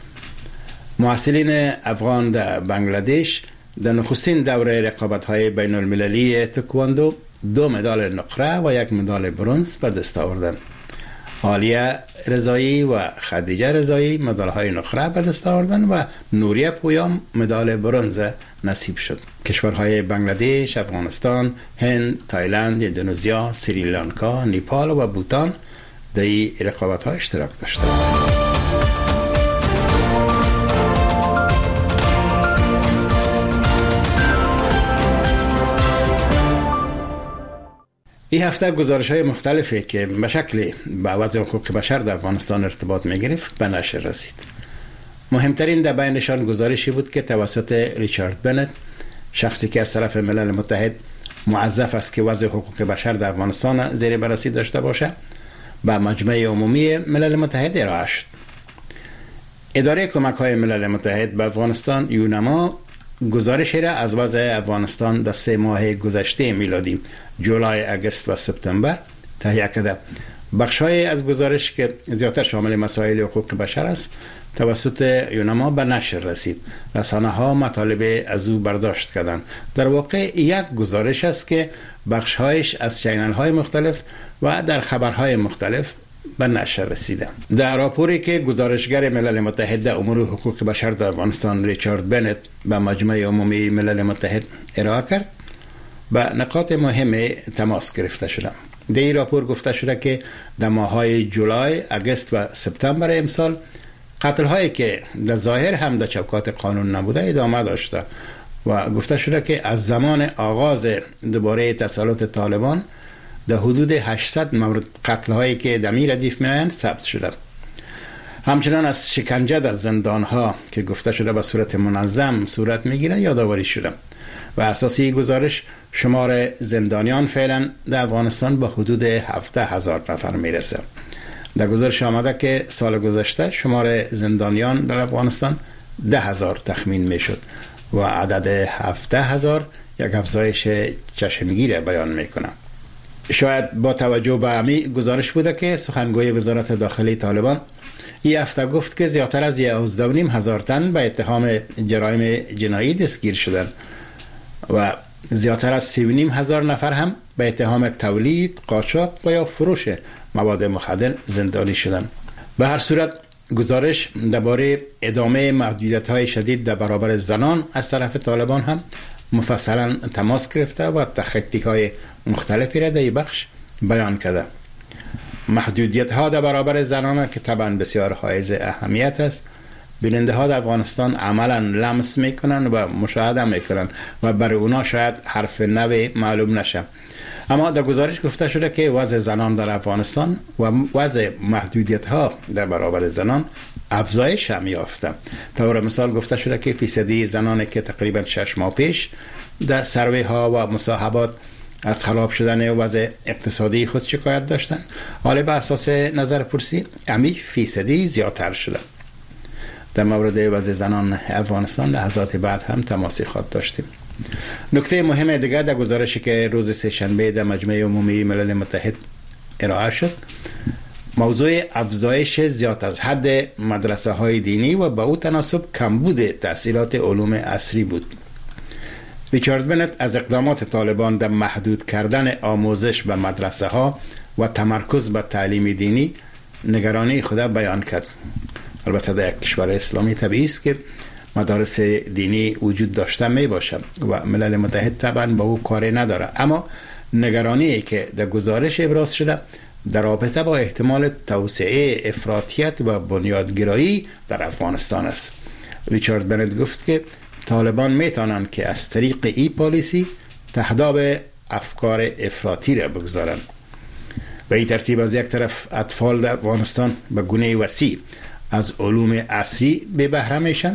محصلین افغان در بنگلادش در نخستین دوره رقابت‌های بین المللی تکواندو 2 مدال نقره و 1 مدال برنز به دست آوردند. عالیه رضایی و خدیجه رضایی مدال‌های نقره به دست آوردند و نوریه پویا مدال برنز نصیب شد. کشورهای بنگلادش، افغانستان، هند، تایلند، اندونزیا، سریلانکا، نیپال و بوتان در این رقابت‌ها اشتراک داشتند. این هفته گزارش‌های مختلفی که به شکلی با وضع حقوق بشر در افغانستان ارتباط می‌گرفت به نشر رسید. مهمترین در بینشان گزارشی بود که توسط ریچارد بنت، شخصی که از طرف ملل متحد موظف است که وضع حقوق بشر در افغانستان زیر بررسی داشته باشه، به مجمع عمومی ملل متحد ارائه شد. اداره کمک‌های ملل متحد به افغانستان یونما گزارشی را از وضع افغانستان در 3 ماه گذشته میلادی جولای، اگست و سپتامبر تهیه کرده. بخش‌های از گزارش که زیادتر شامل مسائل حقوق بشر است توسط یونما به نشر رسید. رسانه‌ها مطالب از او برداشت کردند. در واقع یک گزارش است که بخش‌هایش از چینل‌های مختلف و در خبرهای مختلف به نشر رسیده. در راپوری که گزارشگر ملل متحد در امور حقوق بشر در افغانستان ریچارد بنت به مجمع عمومی ملل متحد ارائه کرد، به نقاط مهم تماس گرفته شده. در این راپور گفته شده که در ماه‌های جولای، اگست و سپتامبر امسال قتل هایی که در ظاهر هم در چوکات قانون نبوده ادامه داشته و گفته شده که از زمان آغاز دوباره تسلط طالبان در حدود 800 مورد قتل هایی که در می ردیف می آیند ثبت شده. همچنان از شکنجه در زندان ها که گفته شده به صورت منظم صورت می گیره یادآوری شده و اساسی گزارش شمار زندانیان فعلا در افغانستان به حدود 17,000 نفر می رسه. در گزارش آمده که سال گذشته شمار زندانیان در افغانستان 10,000 تخمین می شد و عدد 17,000 یک افزایش چشمگیر بیان می کنه. شاید با توجه به همین گزارش بوده که سخنگوی وزارت داخلی طالبان این هفته گفت که زیادتر از 11,500 تن به اتهام جرایم جنایی دستگیر شدن و زیادتر از 3,500 نفر هم به اتهام تولید، قاچاق و یا فروش مواد مخدر زندانی شدند. به هر صورت گزارش درباره ادامه محدودیت‌های شدید در برابر زنان از طرف طالبان هم مفصلا تماس گرفته و تخطی‌های مختلفی را در این بخش بیان کرده. محدودیت‌ها در برابر زنان که طبعا بسیار حائز اهمیت است، بیننده ها در افغانستان عملا لمس میکنن و مشاهده میکنن و برای اونا شاید حرف نوی معلوم نشه. اما در گزارش گفته شده که وضع زنان در افغانستان و وضع محدودیت ها در برابر زنان افزایش هم یافته. طور مثال گفته شده که فیصدی زنانی که تقریبا 6 ماه پیش در سروی ها و مصاحبات از خراب شدن وضع اقتصادی خود شکایت داشتن، حالا به اساس نظر پرسی امی فیصدی زیادتر شده. در مورد وضع زنان افغانستان لحظات بعد هم تماسی خواهد داشتیم. نکته مهم دیگر در گزارشی که روز سه‌شنبه در مجمع عمومی ملل متحد ارائه شد، موضوع افزایش زیاد از حد مدرسه های دینی و با او تناسب کمبود تحصیلات علوم عصری بود. ریچارد بنت از اقدامات طالبان در محدود کردن آموزش به مدرسه ها و تمرکز به تعلیم دینی نگرانی خود بیان کرد. البته در یک کشور اسلامی طبیعی است که مدارس دینی وجود داشته می باشد و ملل متحد طبعا با او کاری نداره، اما نگرانی که در گزارش ابراز شده در رابطه با احتمال توسعه افراطیت و بنیادگرایی در افغانستان است. ریچارد بنت گفت که طالبان می توانند که از طریق این پالیسی تهداب افکار افراطی را بگذارند. به این ترتیب از یک طرف اطفال در افغانستان به گونه وسیع از علوم عصری به بهره میشن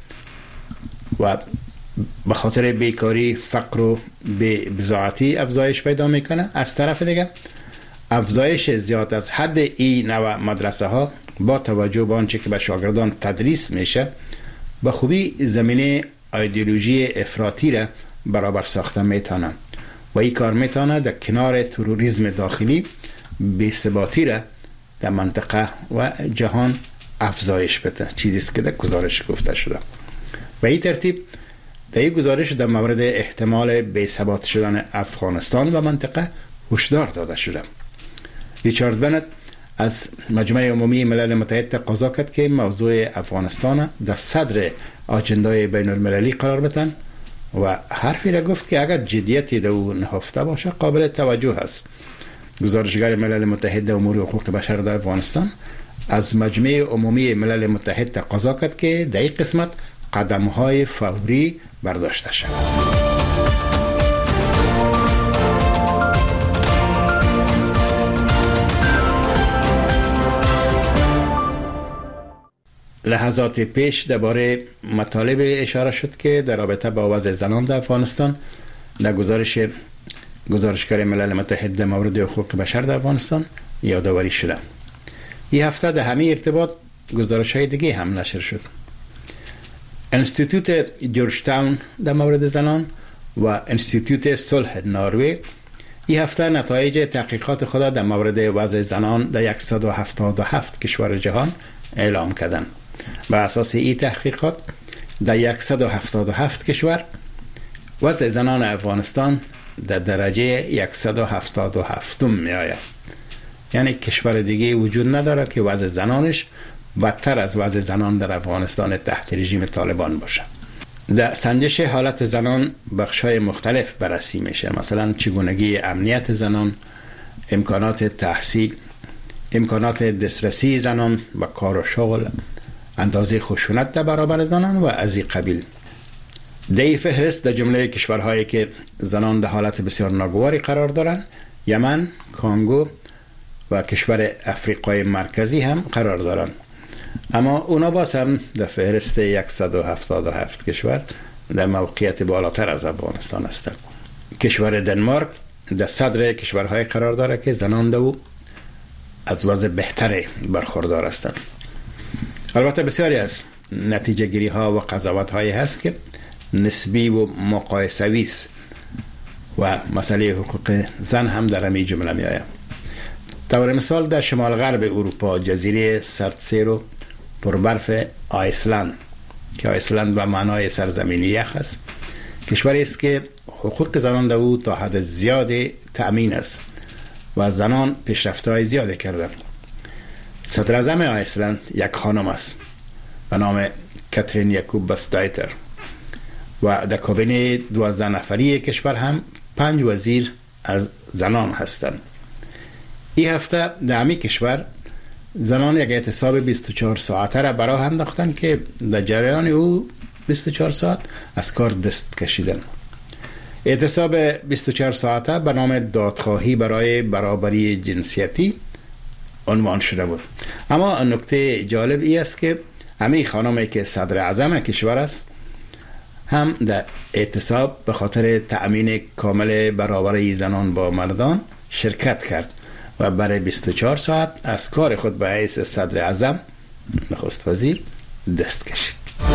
و به خاطر بیکاری، فقر و بی‌بضاعتی افزایش پیدا میکنه. از طرف دیگه افزایش زیاد از حد این نوع مدرسه ها با توجه به آنچه که به شاگردان تدریس میشه به خوبی زمینه ایدئولوژی افراطی را برابر ساخته میتونه و این کار میتونه در کنار تروریسم داخلی بی‌ثباتی را در منطقه و جهان افزایش بده، چیزی است که در گزارش گفته شده. و این ترتیب در این گزارش در مورد احتمال بی‌ثبات شدن افغانستان و منطقه هشدار داده شده. ریچارد بنت از مجمع عمومی ملل متحد تقاضا کرد که موضوع افغانستان در صدر آجندای بین المللی قرار بدن و حرفی را گفت که اگر جدیتی در او نهفته باشه قابل توجه است. گزارشگر ملل متحد امور حقوق بشر در افغانستان از مجمع عمومی ملل متحد تقاضا کرد که در این قسمت قدم‌های فوری برداشته شود. لحظات پیش درباره مطالب اشاره شد که در رابطه با وضع زنان در افغانستان در گزارشگر ملل متحد در مورد حقوق بشر در افغانستان یادآوری شده. این هفته در همین ارتباط گزارش‌های دیگه هم نشر شد. انستیتوت جورج تاون در مورد زنان و انستیتوت صلح نروژ این هفته نتایج تحقیقات خود در مورد وضع زنان در 177 کشور جهان اعلام کردند. بر اساس این تحقیقات در 177 کشور وضع زنان افغانستان در درجه 177 می آید. یعنی کشور دیگه وجود نداره که وضع زنانش بدتر از وضع زنان در افغانستان تحت رژیم طالبان باشه. در سنجش حالت زنان بخشای مختلف بررسی میشه، مثلا چگونگی امنیت زنان، امکانات تحصیل، امکانات دسترسی زنان و کار و شغل، اندازه خشونت در برابر زنان و از این قبیل. در فهرست در جمله کشورهایی که زنان در حالت بسیار ناگواری قرار دارند یمن، کانگو و کشور افریقای مرکزی هم قرار دارند، اما اونا باز هم در فهرست 177 کشور در موقعیت بالاتر از افغانستان هستند. کشور دنمارک در صدر کشورهای قرار داره که زنان دو از وضع بهتری برخوردار هستند. البته بسیاری از نتیجه گیری ها و قضاوت هایی هست که نسبی و مقایسوی است و مسئله حقوق زن هم در همین جمله می آید. طور مثال در شمال غرب اروپا جزیره سردسیر و پربرف آیسلند که آیسلند به معنای سرزمین یخ است، کشوری است که حقوق زنان در او تا حد زیاد تأمین است و زنان پیشرفت‌های زیاده کردند. صدر اعظم آیسلند یک خانم است به نام کاترین یاکوبسدایتر و در کابینه 12 نفری کشور هم 5 وزیر از زنان هستند. این هفته در همین کشور زنان یک اعتصاب 24 ساعته را براه انداختند که در جریان او 24 ساعت از کار دست کشیدند. اعتصاب 24 ساعته به نام دادخواهی برای برابری جنسیتی عنوان شده بود. اما نکته جالب ای است که همین خانمی که صدر اعظم کشور است هم در اعتصاب به خاطر تأمین کامل برابری زنان با مردان شرکت کرد و برای 24 ساعت از کار خود به حیث صدر اعظم نخست وزیر دست کشید.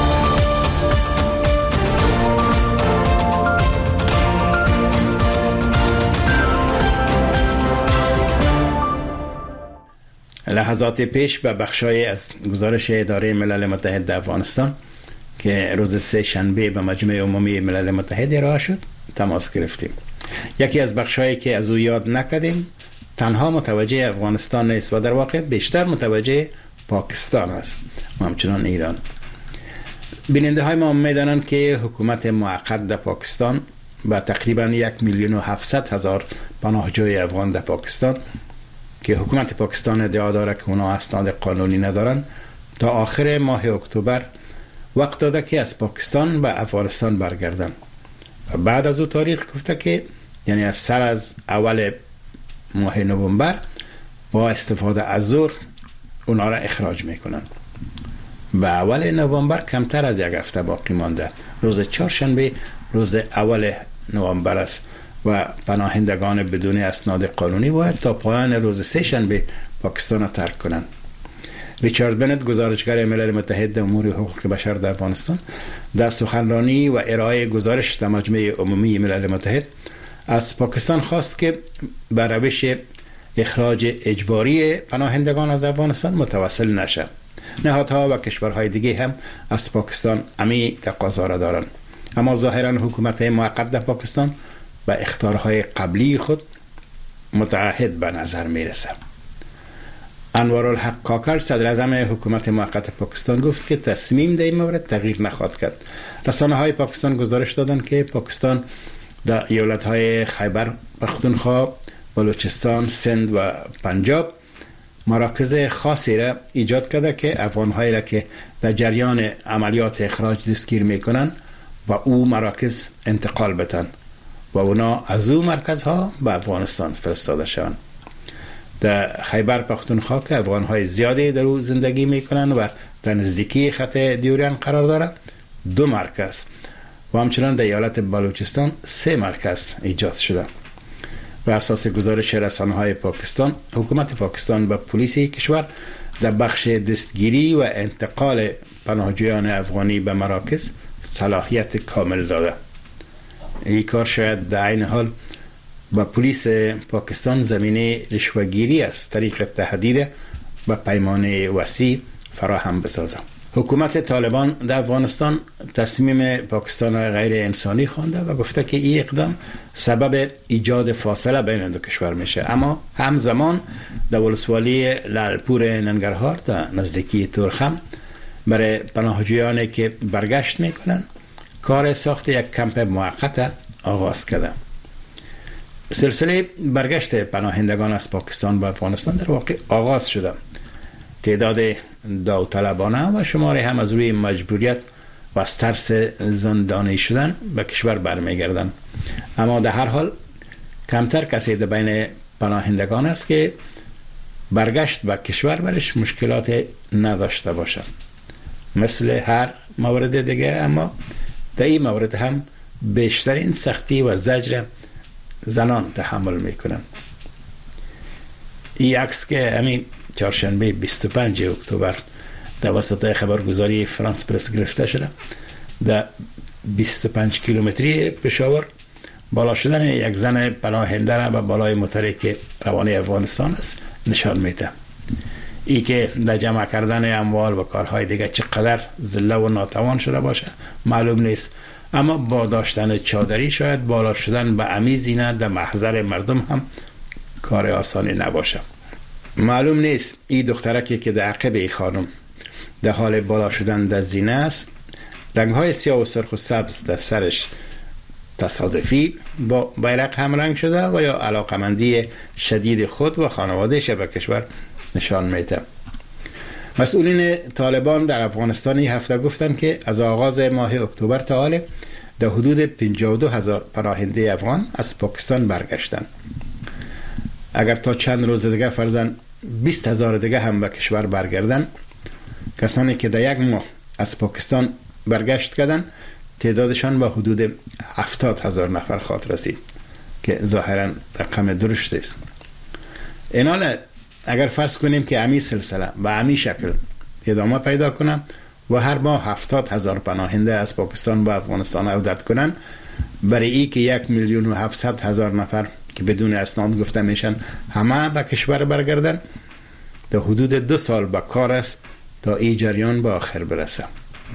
لحظات پیش به بخشای از گزارش اداره ملل متحد در افغانستان که روز 3 شنبه به مجمع عمومی ملل متحد ارائه شد تماس گرفتیم. یکی از بخشایی که از او یاد نکردیم تنها متوجه افغانستان نیست و در واقع بیشتر متوجه پاکستان است و همچنان ایران. بیننده های ما میدانند که حکومت موقت در پاکستان با تقریبا 1,700,000 پناهجوی افغان در پاکستان که حکومت پاکستان ادعا داره که اونا اسناد قانونی ندارن، تا آخر ماه اکتبر وقت داده که از پاکستان به افغانستان برگردن و بعد از او تاریخ گفته که یعنی از سر از اول ماه نوامبر با استفاده از زور اونا را اخراج میکنن. به اول نوامبر کمتر از یک هفته باقی مانده. روز چهارشنبه روز اول نوامبر است و پناهندگان بدون اسناد قانونی باید تا پایان روز 3 شنبه پاکستان را ترک کنند. ریچارد بنت گزارشگر ملل متحد امور حقوق بشر در افغانستان در سخنرانی و ارائه گزارش در مجمع عمومی ملل متحد از پاکستان خواست که بر روش اخراج اجباری پناهندگان از افغانستان متوسل نشه. نهادها و کشورهای دیگه هم از پاکستان همین تقاضا را دارند، اما ظاهرا حکومت موقت در پاکستان به اخطارهای قبلی خود متعهد به نظر میرسه. انوارالحق کاکر صدر اعظم حکومت موقت پاکستان گفت که تصمیم در این مورد تغییر نخواهد کرد. رسانه های پاکستان گزارش دادند که پاکستان در ایالت های خیبر پختونخوا، بلوچستان، سند و پنجاب مراکز خاصی را ایجاد کرده که افغان‌هایی را که در جریان عملیات اخراج دستگیر میکنن و او مراکز انتقال بدن و اونا از او مرکزها به افغانستان فرستاده شوند. در خیبر پختونخوا که افغان‌های زیادی در او زندگی میکنن و در نزدیکی خط دیوریان قرار دارد 2 مرکز و همچنان در ایالت بلوچستان 3 مرکز ایجاد شده. بر اساس گزارش رسانه‌های پاکستان، حکومت پاکستان و پلیس کشور در بخش دستگیری و انتقال پناهجویان افغانی به مراکز صلاحیت کامل داده. این کار شاید در عین حال با پلیس پاکستان زمینه رشوه‌گیری از طریق تهدید و پیمانه وسیع فراهم بسازه. حکومت طالبان در افغانستان تصمیم پاکستان را غیر انسانی خوانده و گفته که این اقدام سبب ایجاد فاصله بین دو کشور میشه، اما همزمان در ولسوالی لالپور ننگرهار در نزدیکی تورخم برای پناهجویانی که برگشت میکنن کار ساخت یک کمپ موقت آغاز کرده. سلسله برگشت پناهندگان از پاکستان به افغانستان در واقع آغاز شده. تعداد داوطلبانه و شماری هم از روی مجبوریت و از ترس زندانی شدن به کشور برمیگردن. اما در هر حال کمتر کسی در بین پناهندگان است که برگشت به کشور برش مشکلات نداشته باشه. مثل هر مورد دیگه، اما در این مورد هم بیشترین سختی و زجر زنان تحمل میکنن. این عکس که همین چهارشنبه 25 اکتبر در وسط خبرگزاری فرانس پرس گرفته شده، در 25 کیلومتری پشاور بالا شدن یک زن پناهنده را به بالای موتری که روانه افغانستان است نشان میده. ای که در جمع کردن اموال و کارهای دیگه چقدر ذله و ناتوان شده باشه معلوم نیست، اما با داشتن چادری شاید بالا شدن به عمی زینه در محضر مردم هم کار آسانی نباشه. معلوم نیست این دخترکی که در عقب ای خانم در حال بالا شدن در زینه است، رنگهای سیاه و سرخ و سبز در سرش تصادفی با بیرق هم رنگ شده و یا علاقمندی شدید خود و خانوادهش به کشور نشان میده. مسئولین طالبان در افغانستان این هفته گفتند که از آغاز ماه اکتبر تا حال در حدود 52,000 پناهنده افغان از پاکستان برگشتند. اگر تا چند روز دیگه فرضاً 20,000 دیگه هم به کشور برگردن، کسانی که در یک ماه از پاکستان برگشت کردن تعدادشان به حدود 70,000 نفر خواهد رسید که ظاهراً رقم درست است. این حال اگر فرض کنیم که امی سلسله و امی شکل ادامه پیدا کنن و هر ماه 70,000 پناهنده از پاکستان به افغانستان عودت کنن، برای ای که 1,700,000 نفر که بدون اسناد گفته میشن همه به کشور برگردن، در حدود 2 سال به کار است تا این جریان به آخر برسه.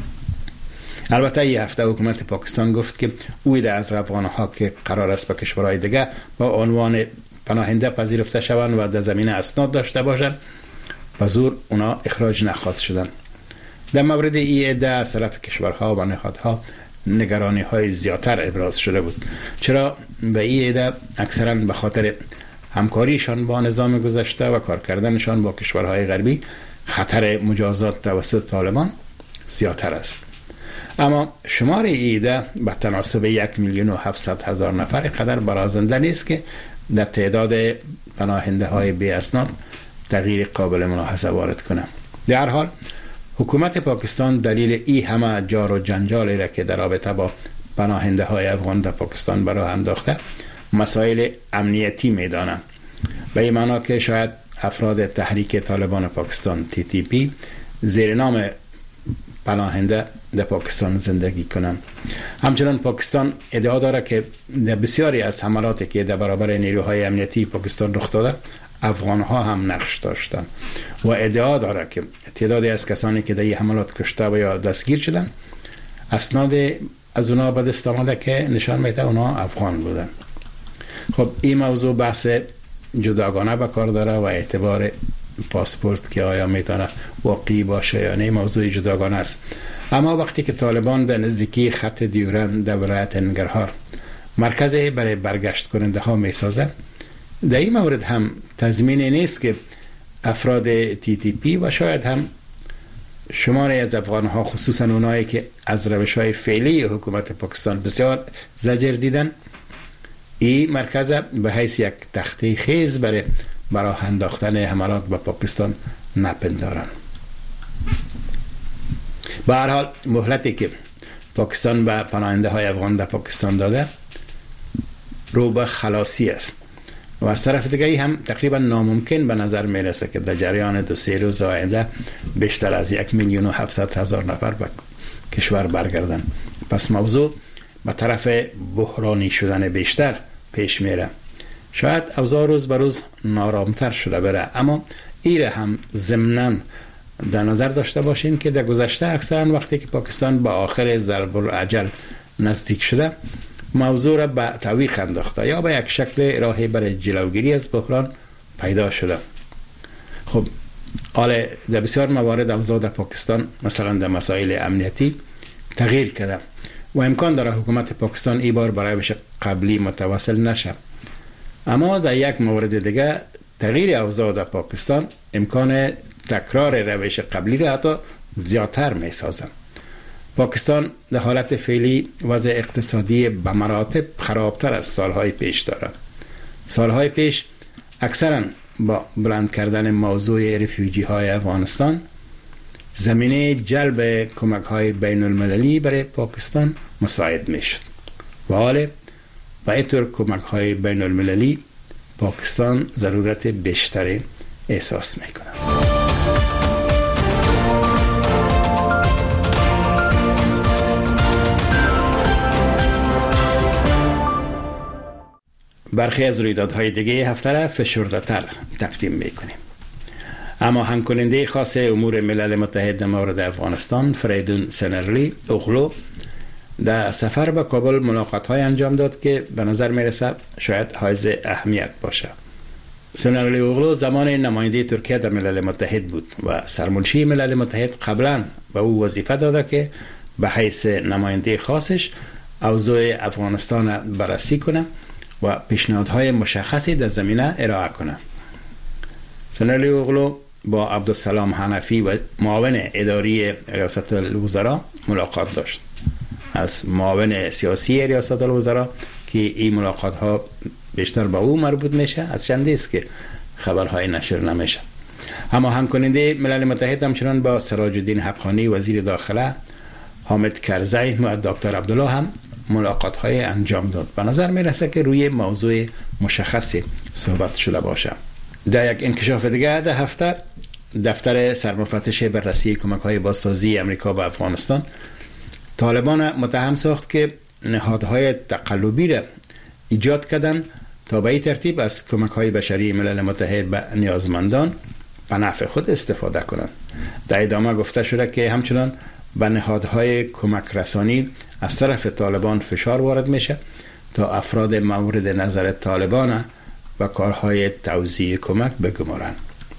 البته این هفته حکومت پاکستان گفت که اوید از افغانها که قرار است به کشورهای دیگه با عنوان پناهنده پذیرفته شوند و در زمینه اسناد داشته باشند و زور اونا اخراج نخواهد شدن. در مورد این عده از طرف کشورها و نهادها نگرانی های زیادتر ابراز شده بود، چرا به این عده اکثرا به خاطر همکاریشان با نظام گذشته و کار کردنشان با کشورهای غربی خطر مجازات توسط طالبان زیادتر است. اما شمار این عده به تناسب 1,700,000 نفر قدر برازنده نیست که در تعداد پناهنده های بی اسناد تغییر قابل ملاحظه وارد کنه. در هر حال حکومت پاکستان دلیل این همه جار و جنجالی را که در رابطه با پناهنده های افغان در پاکستان برای انداخته مسائل امنیتی میدانند، به این معنا که شاید افراد تحریک طالبان پاکستان TTP زیر نام پناهنده در پاکستان زندگی کنند. همچنان پاکستان ادعا داره که در بسیاری از حملاتی که در برابر نیروهای امنیتی پاکستان رخ داده افغانها هم نقش داشتند و ادعا داره که تعدادی از کسانی که در این حملات کشته و یا دستگیر شدن اسناد از اونا به دست آمده که نشان میده اونا افغان بودن. خب این موضوع بحث جداگانه به کار داره و اعتبار پاسپورت که آیا میتونه واقعی باشه یا نه موضوع جداگانه است. اما وقتی که طالبان در نزدیکی خط دیورند در ولایت ننگرهار مرکزی برای برگشت کننده ها میسازه، در این مورد هم تضمینی نیست که افراد TTP و شاید هم شماری از افغان ها خصوصا اونایی که از روش های فعلی حکومت پاکستان بسیار زجر دیدن این مرکز به حیث یک تخته خیز برای انداختن حملات به پاکستان نپندارن. به هر حال مهلتی که پاکستان به پناهنده های افغان در پاکستان داده رو به خلاصی است و از طرف دیگه هم تقریبا ناممکن به نظر میرسه که در جریان 2-3 روز آینده بیشتر از 1,700,000 نفر به کشور برگردن. پس موضوع به طرف بحرانی شدن بیشتر پیش میره. شاید اوضاع روز به روز نارامتر شده بره، اما ایره هم ضمناً در نظر داشته باشین که در گذشته اکثرا وقتی که پاکستان با آخر ضرب الاجل نزدیک شده موضوع را به تعویق انداخته یا به یک شکل راهی برای جلوگیری از بحران پیدا شده. خب حالا در بسیار موارد اوضاع در پاکستان مثلا در مسائل امنیتی تغییر کرده و امکان داره حکومت پاکستان ای بار برای روش قبلی متواصل نشه. اما در یک مورد دیگه تغییر اوضاع در پاکستان امکان تکرار روش قبلی را حتی زیادتر می سازن. پاکستان در حالت فعلی وضع اقتصادی به مراتب خرابتر از سالهای پیش دارد. سالهای پیش اکثرا با بلند کردن موضوع رفیوجی های افغانستان زمینه جلب کمک های بین المللی برای پاکستان مساعد می شد و حال با اینطور کمک های بین المللی پاکستان ضرورت بیشتری احساس می کند. برخی از رویدادهای دیگه هفته را فشرده‌تر تقدیم میکنیم. اما همکننده خاص امور ملل متحد در مورد افغانستان فریدون سنرلی اوغلو در سفر به کابل ملاقات‌های انجام داد که به نظر میرسه شاید حائز اهمیت باشه. سنرلی اوغلو زمان نماینده ترکیه در ملل متحد بود و سرمنشی ملل متحد قبلا به او وظیفه داده که به حیث نماینده خاصش اوضاع افغانستان بررسی کنه و پیشنهادهای مشخصی در زمینه ارائه کنه. سنرلی اوغلو با عبدالسلام حنفی و معاون اداری ریاست الوزراء ملاقات داشت. از معاون سیاسی ریاست الوزراء که این ملاقات ها بیشتر با او مربوط میشه از چندی است که خبرهای نشر نمیشه. اما همکننده ملل متحد همچنان با سراج الدین حقانی وزیر داخله، حامد کرزی و دکتر عبدالله هم ملاقات های انجام داد. به نظر میرسه که روی موضوع مشخصی صحبت شده باشه. در یک انکشاف دیگه در هفته دفتر سرمفتش بررسی کمک های بازسازی امریکا به افغانستان طالبان متهم ساخت که نهادهای تقلبی را ایجاد کردن تا به این ترتیب از کمک های بشری ملل متحد به نیازمندان به نفع خود استفاده کنند. در ادامه گفته شده که همچنان به نهادهای کمک رسانی از طرف طالبان فشار وارد میشه تا افراد مورد نظر طالبان و کارهای توزیع کمک بگمارند.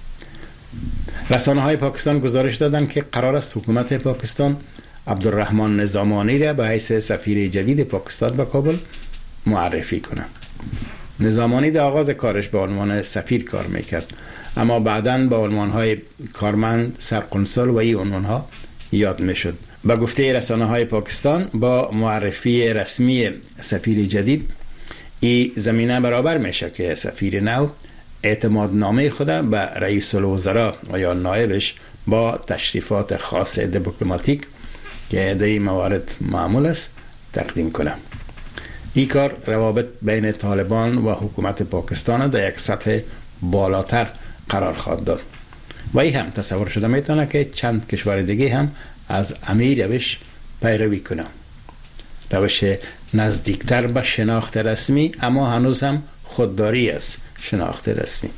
رسانه های پاکستان گزارش دادند که قرار است حکومت پاکستان عبدالرحمن نظامانی را به حیث سفیر جدید پاکستان به کابل معرفی کنه. نظامانی در آغاز کارش به عنوان سفیر کار میکرد، اما بعداً با عنوانهای کارمند، سرقنصل و این عنوانها یاد میشد. به گفته رسانه های پاکستان با معرفی رسمی سفیر جدید این زمینه برابر میشه که سفیر نو اعتمادنامه خود به رئیس الوزراء و یا نایبش با تشریفات خاص دیپلماتیک که در این موارد معمول است تقدیم کنه. این کار روابط بین طالبان و حکومت پاکستان در یک سطح بالاتر قرار خواهد داد و این هم تصور شده میتونه که چند کشور دیگه هم از امیر روش پیروی کنه. روش نزدیکتر به شناخت رسمی اما هنوز هم خودداری از شناخت رسمی.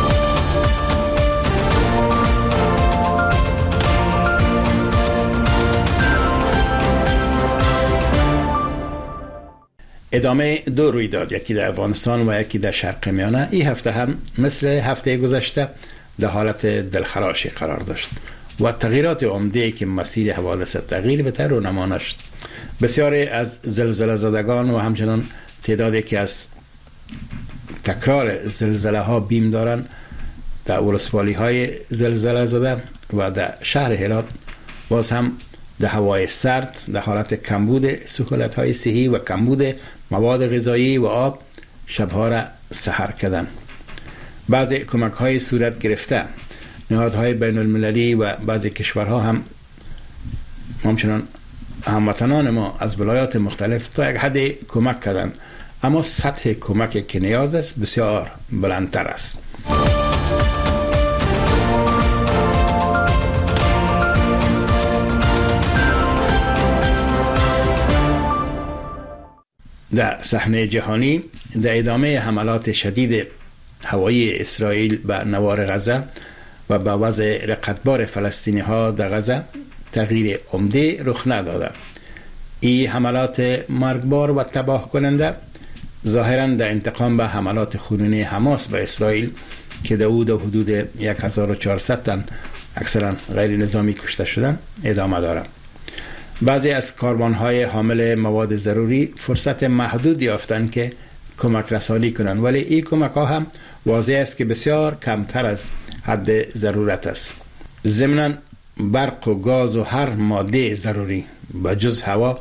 ادامه دو رویداد، یکی در افغانستان و یکی در شرق میانه، این هفته هم مثل هفته گذشته در حالت دلخراشی قرار داشت و تغییرات عمده که مسیر حوادث تغییر بهتر رونما نشد. بسیاری از زلزله زدگان و همچنان تعدادی که از تکرار زلزله ها بیم دارن در ولسوالی های زلزله زده و در شهر هرات باز هم در هوای سرد در حالت کمبود سهولت های صحی و کمبود مواد غذایی و آب شبها را سحر کردن. بعضی کمک های صورت گرفته، نهادهای بین المللی و بعضی کشورها هم همچنان هموطنان ما از ولایات مختلف تا یک حد کمک کردن، اما سطح کمک که نیاز است بسیار بلندتر است. در صحنه جهانی در ادامه حملات شدید هوایی اسرائیل به نوار غزه و به وضع رقتبار فلسطینی ها در غزه تغییر عمده رخ نداده. این حملات مرگبار و تباه کننده ظاهراً در انتقام به حملات خونینی حماس به اسرائیل که در حدود 1400 تن اکثرا غیر نظامی کشته شدن ادامه دارد. بعضی از کاروان‌های حامل مواد ضروری فرصت محدود یافتند که کمک رسانی کنند، ولی این کمک ها هم واضح است که بسیار کمتر از حد ضرورت است. ضمناً برق و گاز و هر ماده ضروری به جز هوا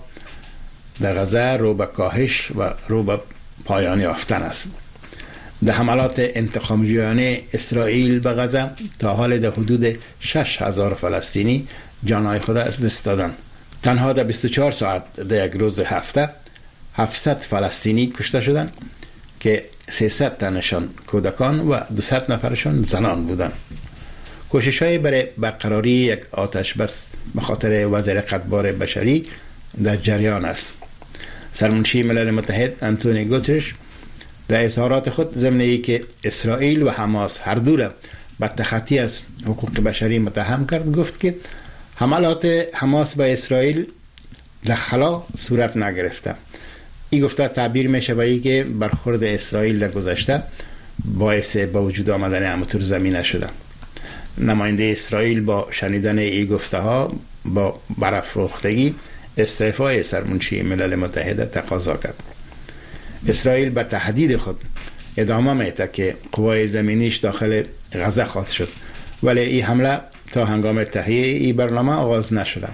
در غزه رو به کاهش و رو به پایان یافتن است. در حملات انتقام‌جویانه اسرائیل به غزه تا حال در حدود 6,000 فلسطینی جانهای خود از دست دادند. تنها در 24 ساعت در یک روز هفته 700 فلسطینی کشته شدند که 300 تنشان کودکان و 200 نفرشان زنان بودند. کوشش‌های برای برقراری یک آتش بس به خاطر وضع قدبار بشری در جریان است. سرمنشی ملل متحد انتونی گوترش در اظهارات خود ضمن ای که اسرائیل و حماس هر دو را به تخطی از حقوق بشری متهم کرد، گفت که حملات حماس به اسرائیل در خلا صورت نگرفته. این گفته تعبیر میشه به ای که برخورد اسرائیل در گذشته باعث با وجود آمدن امطور زمینه شده. نماینده اسرائیل با شنیدن این گفته ها با برافروختگی استعفای سرمنشی ملل متحد تقاضا کرد. اسرائیل به تهدید خود ادامه میده که قوای زمینیش داخل غزه خواهد شد، ولی این حمله تا هنگام تهیه این برنامه آغاز نشده.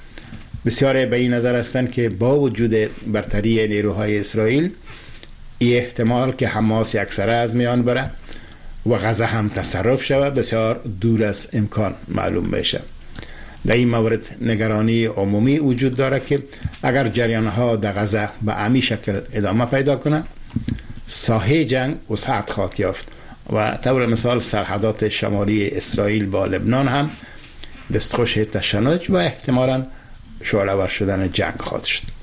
بسیار به این نظر هستند که با وجود برتری نیروهای اسرائیل این احتمال که حماس یکسره از میان بره و غزه هم تصرف شود بسیار دور از امکان معلوم بشه. در این مورد نگرانی عمومی وجود داره که اگر جریان‌ها در غزه به عمی شکل ادامه پیدا کنه، ساحه جنگ وسعت خواهد یافت و طور مثال سرحدات شمالی اسرائیل با لبنان هم دستخوش تشنج و احتمالاً شعله‌ور شدن جنگ خواهد شد.